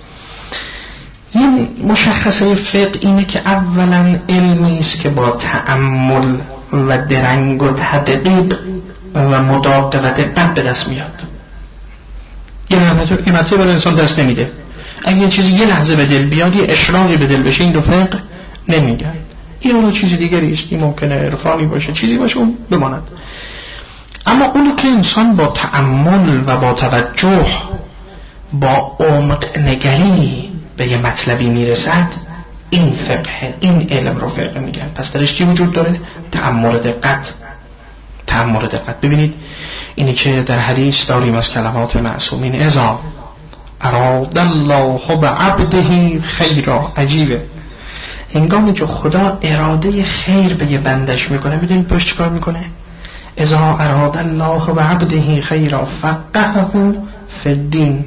این مشخصه فقه اینه که اولا علمی است که با تأمل و درنگ و تدقیق و مداقه و دقت به دست میاد. یه مطلب برای انسان دست نمیده. اگه یه چیزی یه لحظه به دل بیاد، یه اشراقی به دل بشه، این دو فقه نمیگن. این اونو چیزی دیگری است، این ممکنه عرفانی باشه، چیزی باشه اون بماند. اما اونو که انسان با تأمل و با توجه با عمق نگری به یه مطلبی میرسد، این فقه، این علم رو فقه میگن. پس درش چی وجود داره؟ تأمل دقت. تأمل دقت. ببینید اینی که در حدیث داریم از کلمات معصومین، اذا اراد الله بعبده خیرا. عجیبه، هنگامی که خدا اراده خیر به یه بندش میکنه، میدونید باش چیکار میکنه؟ اذا اراد الله بعبده خیرا فقهه فی الدین.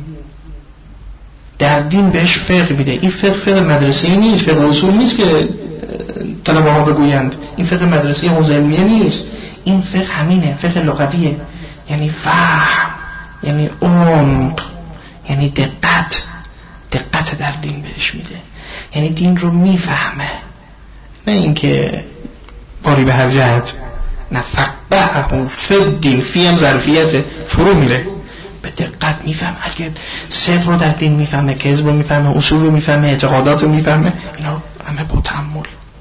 در دین بهش فقه میده. این فقه فقه مدرسه‌ای نیست، فقه اصول نیست که طلبه ها بگویند. این فقه مدرسه حوزه علمیه نیست. این فقه همینه، فقه لغویه، یعنی فهم، یعنی عمق، یعنی دقت. دقت در دین بهش میده، یعنی دین رو میفهمه، نه اینکه باری به هر جهت. نه، فقهه فی الدین، فی هم ظرفیت، فرو میره، به دقت میفهمه. اگه سر رو در دین میفهمه، کذب رو میفهمه، اصول رو میفهمه، اعتقادات رو میفهمه، اینا همه با تأمل.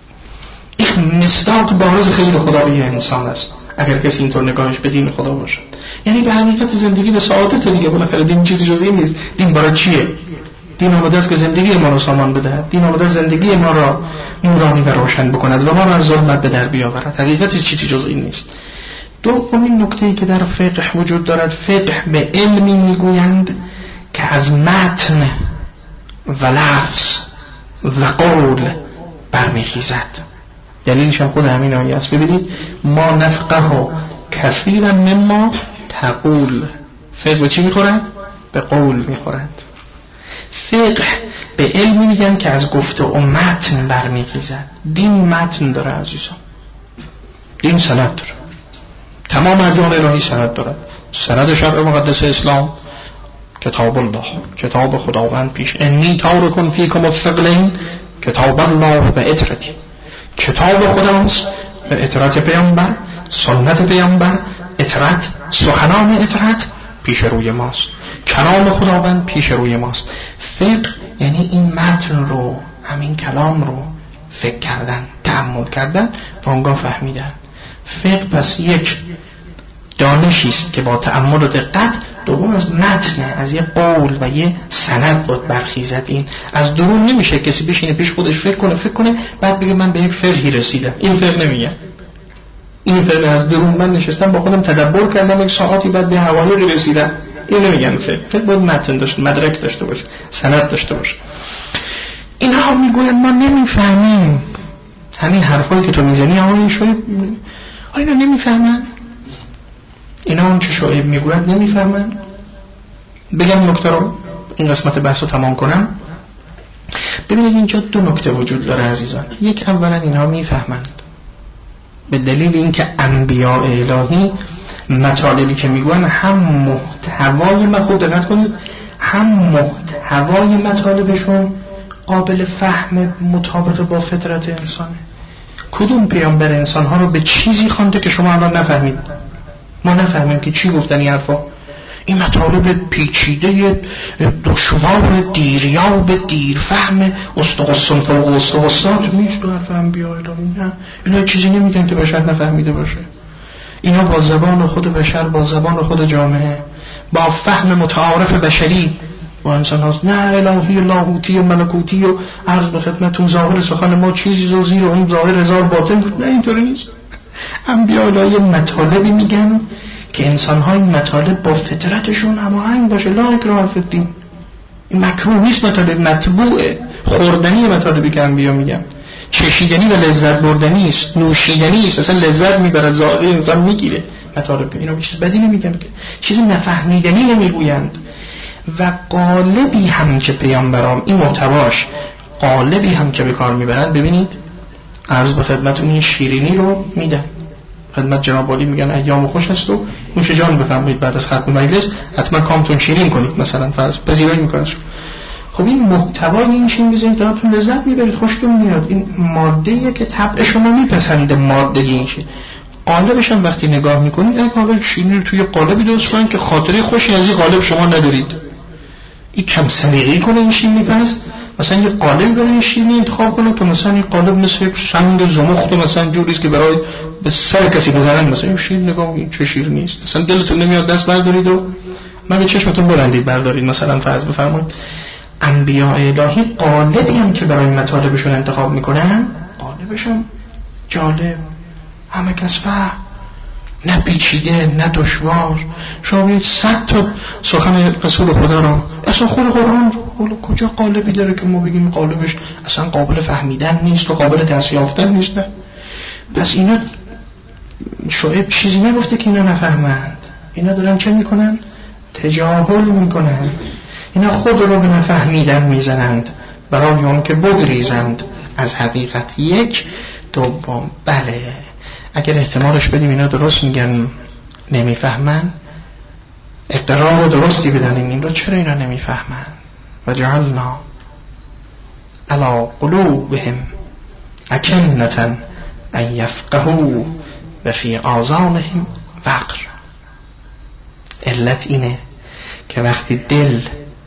این مصداق بارز خیر خدا به انسان است اگر کسی اینطور نگاهش به دین خدا باشه. یعنی به حقیقت زندگی به سعادت دیگه. بالاخره دین چیزی جز این نیست. دین برای چیه؟ دین آمده است که زندگی ما رو سامان بدهد. دین آمده است زندگی ما را نورانی و روشن بکند و ما را از ظلمت به در بیاورد. حقیقتش چیزی جز این نیست. دومین نکته‌ای که در فقه وجود دارد، فقه به علمی میگویند که از متن و لفظ و قول برمیخیزد. دلیلش هم خود همین آیه است. ببینید ما نفقه کثیرا مما تقول. فقه به چی میخورد؟ به قول میخورد. فقه به علمی میگن که از گفته و متن برمیخیزد. دین متن داره عزیزان، دین سند داره. تمام ادیان الهی سند دارد. سند شرع مقدس اسلام کتاب الله، کتاب خداوند پیش. انی تارکن فیکم الثقلین کتاب الله و اطرتی. کتاب خداست و اطرت پیامبر، سنت پیامبر، اطرت، سخنان اطرت پیش روی ماست، کلام خداوند پیش روی ماست. فقه یعنی این متن رو، همین کلام رو فکر کردن، تأمل کردن و آنگاه فهمیدن. فقه پس یک دانشی است که با تأمل و دقت، دوم از متن، از یه قول و یه سند بود برخیزد. این از درون نمیشه کسی بشینه پیش خودش فکر کنه فکر کنه بعد بگه من به یک فقهی رسیدم. این فقه نمیگه. این فقه از درون من نشستم با خودم تدبر کردم یک ساعتی بعد به حقایقی رسیدم. این نمیگن فقه. فقه باید متن داشته، مدرک داشته باشه، سند داشته باشه. اینها میگوین ما نمیفهمیم. همین حرفایی که تو میزنی آقای شعیب، اینا نمیفهمن. اینا اون که شعیب میگوید نمیفهمن. بگم نکته رو، این قسمت بحث رو تمام کنم. ببینید اینجا دو نکته وجود داره عزیزان. یک، اولا اینها میفهمند به دلیل اینکه انبیاء الهی مطالبی که میگوین هم محتوای، ما خود دقت کنید، هم محتوای مطالبشون قابل فهم مطابق با فطرت انسانه. کدوم پیامبر انسانها رو به چیزی خوانده که شما الان نفهمید؟ ما نفهمیم که چی گفتن این حرفا. این مطالب پیچیده، دشوار، دیریاب، دیرفهم، استقصان فوق استقصان نیست تو حرف انبیاء الهی. نه، اینا چیزی نمیگن که بشر نفهمیده باشه. اینا با زبان خود بشر، با زبان خود جامعه، با فهم متعارف بشری با انسان هاست. نه الهی لاهوتی و ملکوتی و عرض به خدمتون ظاهر سخن ما چیزی زو زیر اون ظاهر هزار باطن. نه اینطوری نیست. انبیاء الهی مطالبی میگن که انسان‌ها این مطالب با فطرتشون هماهنگ باشه. لا اکراه فی الدین. این مکروه نیست، مطالب مطبوعه، خوردنی مطالبی که انبیا میگن. چشیدنی و لذت بردنی است، نوشیدنی است، اصلا لذت میبره، ظاهری انسان میگیره. مطالب اینا چیز بدی نمیگن، که چیز نفهمیدنی نمیگویند. و قالبی هم که پیامبران این محتواش قالبی هم که به کار میبرند. ببینید عرض به خدمتون این شیرینی رو میدن. خدمت جناب عالی میگن ایام خوش است و نوش جان بفرمایید بعد از ختم مجلس حتما کامتون شیرین کنید، مثلا فرض پذیرایی میکنید. خب این محتوای این شین بزنید داتون لذت میبرید، خوشتون میاد. این ماده‌ایه که طبع شما میپسنده، ماده این شین. قالبش هم وقتی نگاه میکنید اگه قالب شیرینی رو توی قالبی درست کنید که خاطره خوشی از این قالب شما ندارید، این کم سلیقه‌ای کنه این شیرینی. پس مثلا یه قالب برای این شیرینی انتخاب کنه که مثلا این قالب مثل یک سنگ زمخت مثلا جوریست که برای به سر کسی بزنن، مثلا این شیر نگاه این چه شیر نیست، مثلا دلتون نمیاد دست بردارید و من به چشمتون ببندید بردارید، مثلا فرض بفرمایید. انبیاء الهی قالبی هم که برای مطالبشون انتخاب میکنن قالبشون جالب، همه کس فهم، نه پیچیده نه دشوار. شما بید صد تا سخن رسول خدا رو اصلا خود قرآن رو کجا قالبی داره که ما بگیم قالبش اصلا قابل فهمیدن نیست و قابل دست یافتن نیست؟ نه. پس اینا شعیب چیزی نگفته که اینا نفهمند، اینا دارن چه میکنن؟ تجاهل میکنن، اینا خود رو به نفهمیدن میزنند برای اون که بگریزند از حقیقت. یک. دوم، بله اگر احتمالش بدیم اینا درست میگن نمیفهمن، اقرار درستی بدنیم این رو، چرا اینا نمیفهمن؟ و جعلنا علی قلوبهم اکنة ان یفقهوا و فی آذانهم وقر. علت اینه که وقتی دل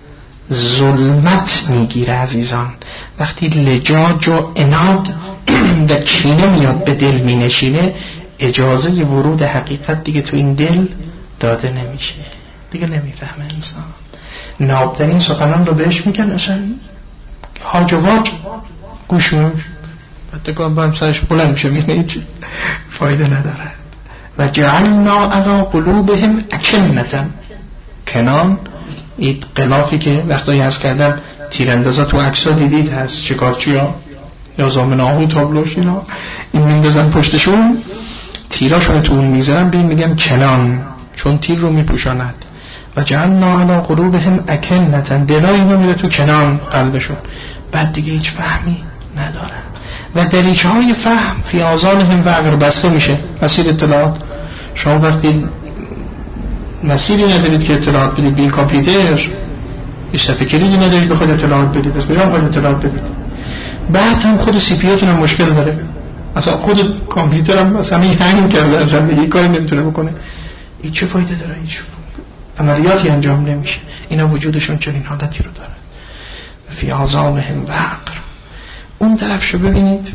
ظلمت میگیره عزیزان، وقتی لجاج و عناد و کینه میاد به دل مینشینه، اجازه ورود حقیقت دیگه تو این دل داده نمیشه، دیگه نمیفهمه انسان. نابدنین سخنان رو بهش میگن اصلا هاج و واج گوش میش، بعد با هم سرش بلند میشه میگه هیچی فایده نداره. و جعلنا علی قلوبهم اکنة، کنان این غلافی که وقتایی هست کردن تیراندازا تو عکس‌ها دیدید هست، شکارچی‌ها یا زامناهو تابلوش اینا این میندازن پشتشون، تیراشون تو اون میذارن، بین میگن کنان، چون تیر رو میپوشاند. و جعلنا علی قلوبهم اکنة، دلای اینا میره تو کنان قلبشون، بعد دیگه هیچ فهمی ندارن و دریچه های فهم فی آذانهم وقر بسته میشه. مسیر اطلاعات، شما وقتی مسیری ندارید که اطلاعات بدید به این کامپیوتر، استفاده کلیدی ندارید بخواید اطلاعات بدید، از کجا بخواید اطلاعات بدید؟ بعد هم خود سی پی تون هم مشکل داره، اصلا خود کامپیوتر هم اصلا این هنگ کرده، اصلا دیگه کاری نمیتونه بکنه. این چه فایده داره؟ هیچ عملیاتی انجام نمیشه. اینا وجودشون چنین حالتی رو داره. فی آذانهم وقر. اون طرفشو ببینید،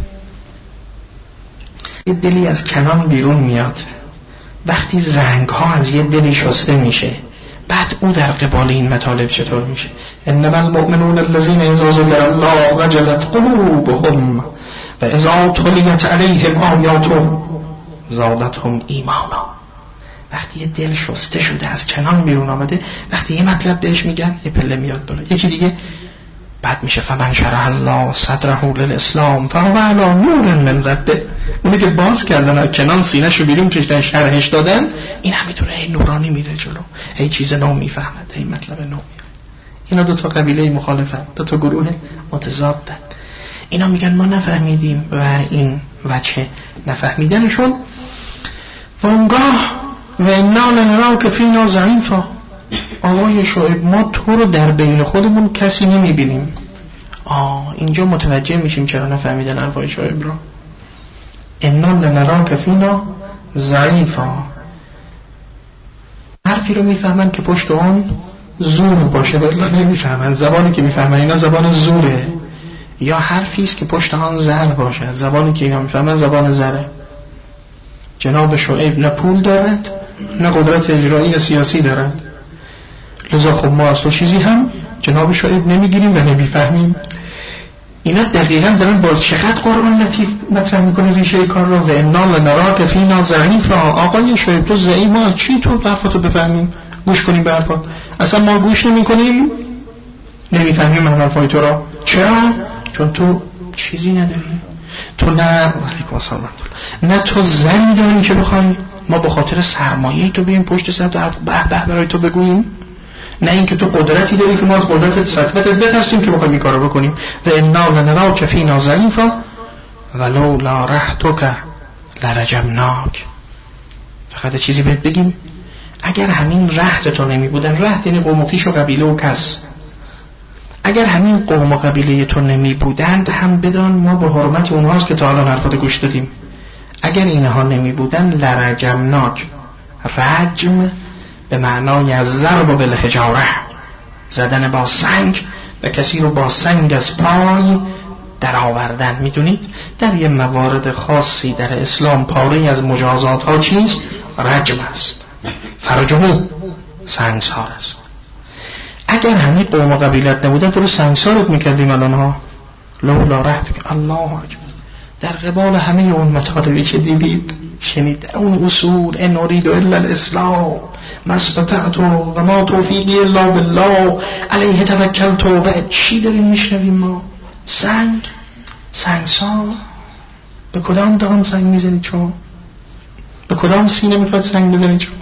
یه دلی از کنان بیرون میاد، وقتی زنگ ها از یه دلی شسته میشه، بعد او در قبال این مطالب چطور میشه؟ انما المؤمنون الذين اذا ذكر الله وجلت قلوبهم و اذا تليت عليهم آیاته زادتهم ایمانا. وقتی یه دل شسته شده از کنان بیرون آمده، وقتی یه مطلب بهش میگن یه پله میاد بالا. یکی دیگه بعد میشه فمن شرح الله صدره للاسلام فهو علی نور من ربه. اونی که باز کردن از کنان سینه‌شو بیرون کشیدن شرحش دادن، این هم میتونه هی نورانی میره جلو، هی چیز نو میفهمد، هی مطلب نو میاد. اینا دو تا قبیله مخالفن، دو تا گروه متضادن. اینا میگن ما نفهمیدیم و این وجه نفهمیدنشون. و اونگاه و انا لنراک فینا ضعیفا، آقای شعیب ما تو رو در بین خودمون کسی نمیبینیم. آه اینجا متوجه میشیم چرا نفهمیدن حرفای شعیب را. انا لنراک فینا ضعیفا، حرفی رو میفهمن که پشت اون زور باشه، ولی نمیفهمن. زبانی که میفهمن اینا زبان زوره، یا حرفی است که پشت آن زر باشه. زبانی که اینا میفهمن زبان زره. جناب شعیب نه پول دارد نه قدرت اجرایی سیاسی دارد، لذا خب ما اصلا چیزی هم جناب شعیب نمیگیریم و نمیفهمیم. اینا دقیقا دارن باز چقدر قرآن لطیف مطرح میکنه ریشه کار رو. و انا لنراک فینا ضعیفا، آقای شعیب تو ضعیف، ما چی تو حرفاتو بفهمیم گوش کنیم به حرفات؟ اصلا ما گوش نمی کنیم، نمیفهمیم من حرفای تو را. چرا؟ چون تو چیزی نداری، تو نه علیکم السلام، نه تو زنی داری که بخوای ما به خاطر سرمایه تو بیم پشت سر تو حرف به به برای تو بگوییم، نه اینکه تو قدرتی داری که ما از قدرت سطوتت بترسیم که بخوایم این کارو بکنیم. و انا لنراک فینا ضعیفا ولولا رحتک لرجمناک. فقط چیزی بهت بگیم، اگر همین رهت تو نمی بودن، رهت یعنی قوم و خویش و قبیله و کس، اگر همین قوم و قبیله تو نمی بودند هم بدان ما به حرمت اونهاست که تا الان حرفات گوش دادیم. اگر اینها نمی بودن لرجمناک، رجم به معنای از ضرب و بالحجاره، زدن با سنگ و کسی رو با سنگ از پای در آوردن. میدونید در یه موارد خاصی در اسلام پاره از مجازات ها چیست؟ رجم است. فرجمو سنگسار است. اگر همین قوم و قبیلت نبودن تو رو سنگسارت میکردیم الان ها. لولا رحمتک الله اکبر. در قبال همه اون مطالبی که دیدید شنید، اون اصول ان اريد الا الاصلاح ما استطعت و ما توفیقی الا بالله علیه توکلت، و چی داریم میشنویم ما؟ سنگ سنگسار. به کدام دهان سنگ میزنید شما؟ به کدام سینه میخواد سنگ بزنید شما؟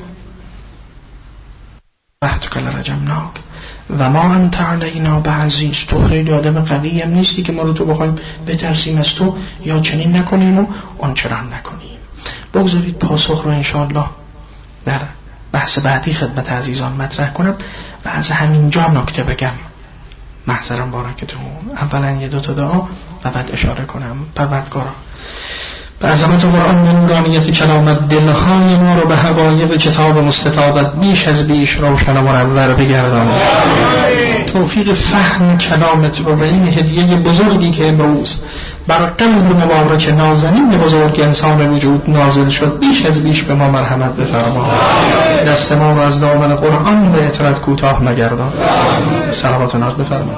رحمتک لرجمناک و ما انت علینا بعزیز. تو خیلی آدم قوی هم نیستی که ما رو تو بخوایم بترسیم از تو یا چنین نکنیم و آنچنان نکنیم. بگذارید پاسخ رو انشاءالله در بحث بعدی خدمت عزیزان مطرح کنم و از همینجا نکته بگم. محضرم بارکتون. اولا یه دو تا دعا و بعد اشاره کنم. پروردگارا به عظمت قرآن و نورانیت کلامت دلهای ما رو به حقایق کتاب مستطابت بیش از بیش روشن و منور بگردان. توفیق فهم کلامت رو به این هدیه بزرگی که امروز بر قلب مبارک نازنین بزرگ انسان وجود نازل شد بیش از بیش به ما مرحمت بفرما. دست ما رو از دامن قرآن به اطرت کوتاه مگردان. صلوات و ناز بفرما.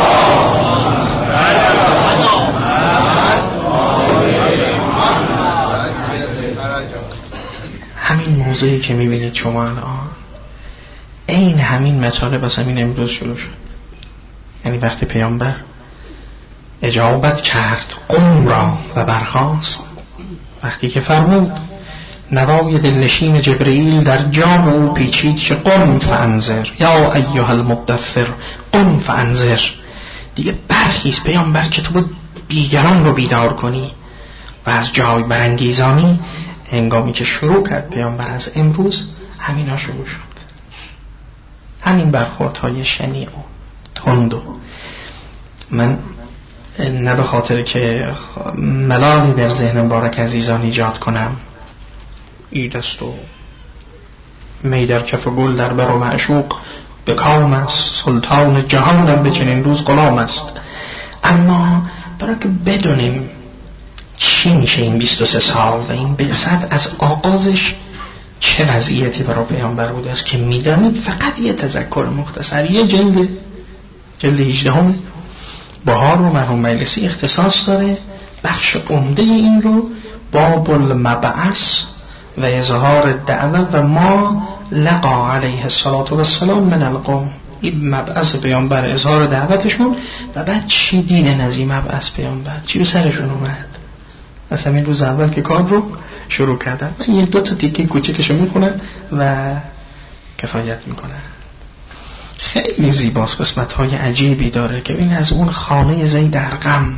همین موضوعی که میبینید شما الان این همین مطالب از همین امروز شروع شد. یعنی وقتی پیامبر اجابت کرد قوم را و برخاست، وقتی که فرمود نوای دلنشین جبرئیل در جام او پیچید که قم فانذر یا ایها المدثر قم فانذر، دیگه برخیز پیامبر که تو دیگران رو بیدار کنی و از جای برانگیزانی. هنگامی که شروع کرد پیامبر از امروز همینا شروع شد، همین برخوردهای شنیع و تند. من نه به خاطر که ملالی در ذهن مبارک عزیزان ایجاد کنم، عید است و می در کف گل در بر و معشوق به کام است، سلطان جهانم به چنین روز غلام است، اما برای که بدونیم چی میشه این بیست و سه سال و این بعثت از آغازش چه وضعیتی برای پیامبر بوده است که میدانید. فقط یه تذکر مختصر، یه جلد جلد هجدهم بهار رو مرحوم مجلسی اختصاص داره، بخش عمده این رو باب المبعث و اظهار دعوت و ما لقا علیه الصلاة والسلام من القوم. این مبعث پیامبر، اظهار دعوتشون و بعد چی دیدن از این مبعث پیامبر، چی به سرشون اومد. از همین روز اول که کار رو شروع کردن. من یه دو تا تیکه کوچیکشو میخونم و کفایت میکنم. خیلی زیباست، قسمت های عجیبی داره که این از اون خانه زید ارقم،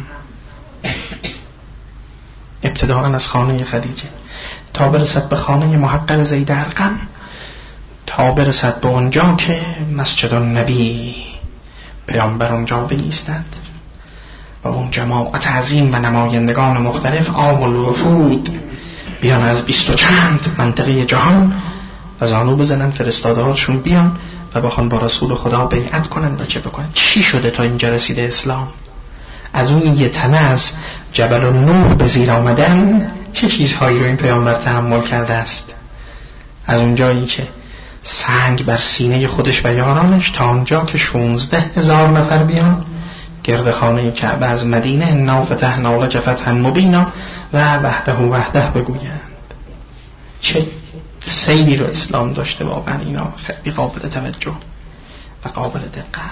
ابتداء از خانه خدیجه تا برسد به خانه محقر زید ارقم، تا برسد به اونجا که مسجد النبی پیامبر اونجا بایستند و اون جماعت عظیم و نمایندگان مختلف عام الوفود بیان از بیست و چند منطقه جهان و زانو بزنن فرستاده‌هاشون بیان و بخوان با رسول خدا بیعت کنن و چه بکنن. چی شده تا اینجا رسیده اسلام؟ از اون یه تنه از جبل النور به زیر آمدن چه چیزهایی رو این پیامبر تحمل کرده است؟ از اونجایی که سنگ بر سینه خودش و یارانش تا اونجا که شونزده هزار نفر بیان گرد خانه کعبه از مدینه انا فتحنا لک فتحا مبینا و وحده وحده بگویند. چه سیری رو اسلام داشته، واقعا اینا خیلی قابل توجه و قابل دقت.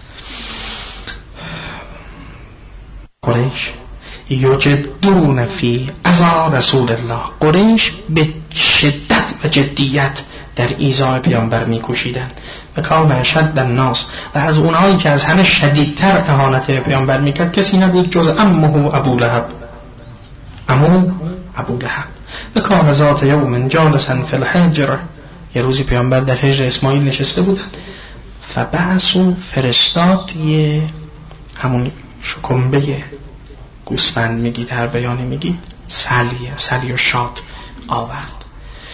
قریش یجدون فی اذا رسول الله، قریش به شدت و جدیت در ایذای پیامبر میکوشیدن و کان اشد الناس، و از اونهایی که از همه شدیدتر اهانت پیامبر میکرد کسی نبود جز عمه ابو لهب، عمو ابو لهب. و کان ذات یوم جالسا فی الحجر، یه روزی پیامبر در حجر اسماعیل نشسته بودن، فبعثوا فرستاد یه همون شکمبه گوسفند میگید، هر بیانی میگید، سلیه سلی و شاد آورد.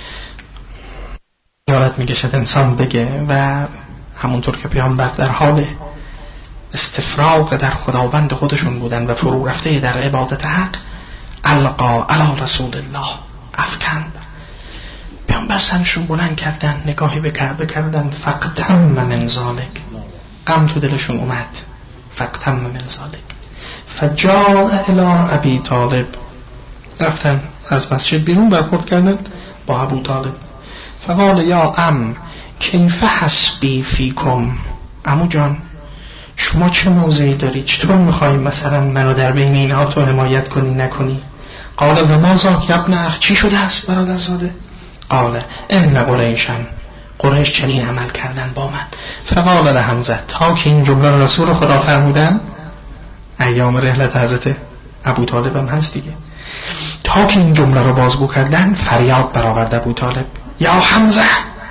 یادت میگه شد انسان بگه و همونطور که پیامبر در حال استفراغ در خداوند خودشون بودن و فرو رفته در عبادت حق، القا علی رسول الله، افکند. پیامبر سرشون بلند کردن، نگاهی به کعبه کردن، فقدم من ذالک، غم تو دلشون اومد. فاغتم من ذلک فجاء الی ابی طالب، رفتن از مسجد بیرون برخورد کردن با ابو طالب. فقال یا ام کیف حسبی فیکم، عمو جان شما چه موضعی داری؟ چطور میخوایی مثلا منو در بین اینها تو حمایت کنی نکنی؟ قال و ما ذاک ابن اخ، چی شده است برادرزاده؟ قال ان قریشا، قریش چنین عمل کردن با من. فقال لحمزه، تا که این جمله را رسول خدا فرمودن، ایام رحلت حضرت ابو طالب هم هست دیگه، تا که این جمله را بازگو کردن فریاد برآورد ابو طالب یا حمزه،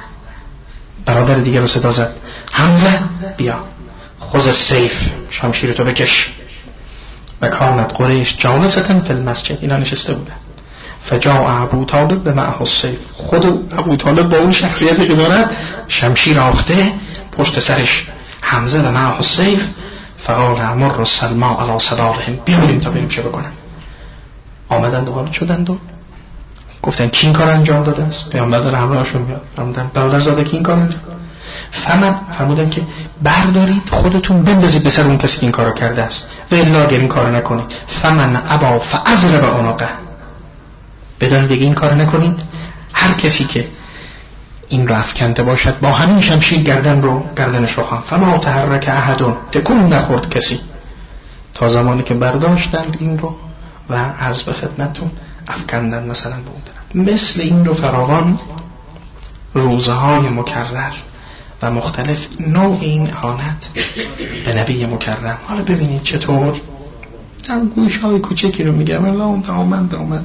برادر دیگه رو صدا زد، حمزه بیا خذ السیف، شمشیر تو بکش. و کانت قریش جالستن فی المسجد، اینا نشسته بودن. فجاء ابو طالب به معه السیف، خود ابو طالب با اون شخصیتی که دارد شمشیر آخته پشت سرش، حمزه و معه السیف. فقال امر السلما علی صلالهم، بیاریم تا بریم چه بکنم. آمدند و وارد شدند و گفتن کی این کار انجام داده است؟ پیامبر داره همراهشون میاد. فرمودن برادرزاده کی این کار انجام؟ فمن، فرمودن که بردارید خودتون بندازید به سر اون کسی که این کارو کرده است و الا اگر این کارو نکنید فمن ابا فاضرب عنقه، بدون دیگه این کارو نکنید، هر کسی که این رو افکنده باشد با همین شمشیر گردن رو گردنش رو خواهم. فما تحرک احدون، تکون نخورد کسی تا زمانی که برداشتند این رو و عرض به خدمتون افکندن مثلا به اون طرف. مثل این رو فراوان روزه های مکرر و مختلف نوع این اهانت به نبی مکرم. حالا ببینید چطور در گوش های کوچکی رو میگم الله دامن دامن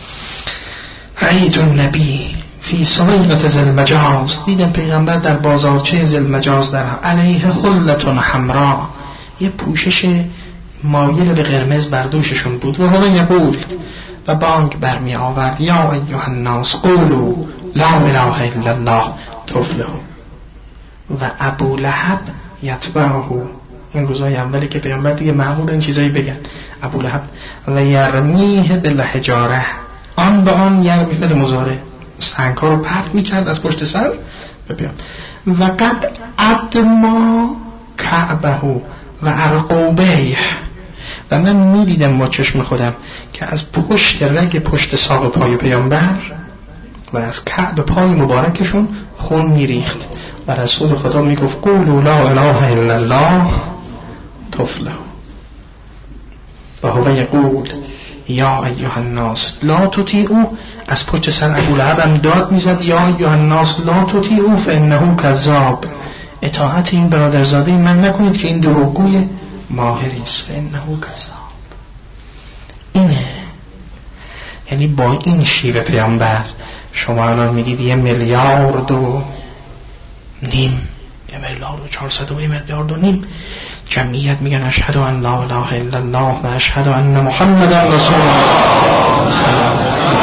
رأیت النبی فی سویقة ذی المجاز، دیدم پیغمبر در بازارچه ذی المجاز در علیه خلة حمراء، یه پوشش مایل به قرمز بر دوششون بود. و هو یقول، و بانگ برمی آورد یا ایها الناس قولوا لا اله الا الله تفلحوا. و ابو لهب یتبعه، این روزای اولی که پیامبر دیگه معمول این چیزایی بگن. ابو لهب و یرمیه بالحجاره، آن به آن یرمی فعل مضارع، سنگ‌ها رو پرت می‌کرد از پشت سر بپیام. و قد ادما کعبه و ارقوبه، و من می‌دیدم با چشم خودم که از پشت رگ پشت ساق پای پیامبر و از کعب پای مبارکشون خون می‌ریخت و رسول خدا میگفت قولوا لا اله الا الله تفلحوا. و هو یقول یا ایها الناس لا تطیعوا، از پشت سر ابو لهب هم داد میزد یا ایها الناس لا تطیعوا فانه کذاب، اطاعت این برادرزاده من نکنید که این دروغگوی ماهری است. فانه کذاب، اینه یعنی با این شیوه پیامبر شما الان میگید یه میلیارد و نیم، یه میلیارد و چهارصد و میلیارد و نیم جمعیت میگن اشهد ان لا اله الا الله و اشهد ان محمدا رسول الله.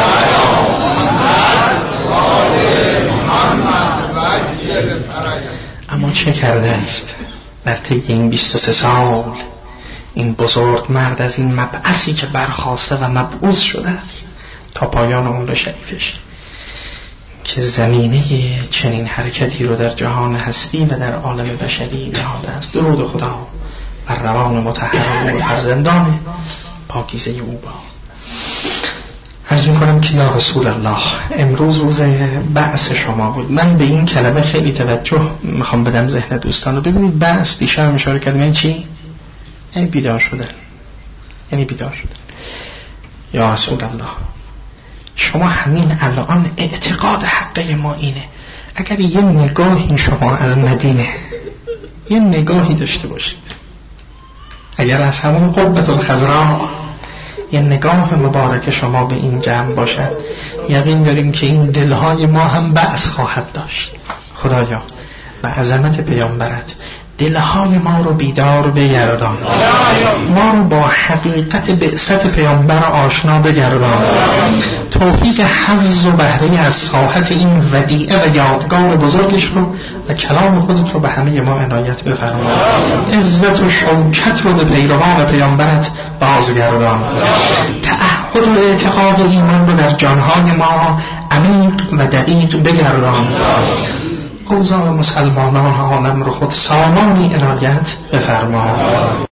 اما چه کرده است در طی این بیست و سه سال این بزرگ مرد از این مبعثی که برخواسته و مبعوث شده است تا پایان عمر شریفش که زمینه چنین حرکتی رو در جهان هستی و در عالم بشری نهاده است. درود خدا بر روان مطهر و فرزندان پاکیزه او با. عرض میکنم که یا رسول الله، امروز روز بعث شما بود. من به این کلمه خیلی توجه میخوام بدم ذهن دوستان رو. ببینید بعث دیشب هم اشاره کردم یعنی چی؟ یعنی بیدار شدن، یعنی بیدار شدن. یا رسول الله، شما همین الان اعتقاد حقه ما اینه اگر یه نگاهی شما از مدینه یه نگاهی داشته باشید، اگر از همون قبة الخضراء یه نگاه مبارک شما به این جمع باشد، یقین داریم که این دلهای ما هم بعث خواهد داشت. خدایا و عظمت پیامبرت دلهای ما رو بیدار بگردان، ما رو با حقیقت بعثت پیامبر آشنا بگردان، توفیق حظ و بهره از ساحت این ودیعه و یادگار بزرگش رو و کلام خودت رو به همه ما عنایت بفرما. عزت و شوکت رو به پیروان پیامبرت بازگردان، تعهد و اعتقاد ایمان رو در جانهای ما عمیق و دقیق بگردان. اوضاع مسلمانان عالم رو خود سامانی عنایت بفرما.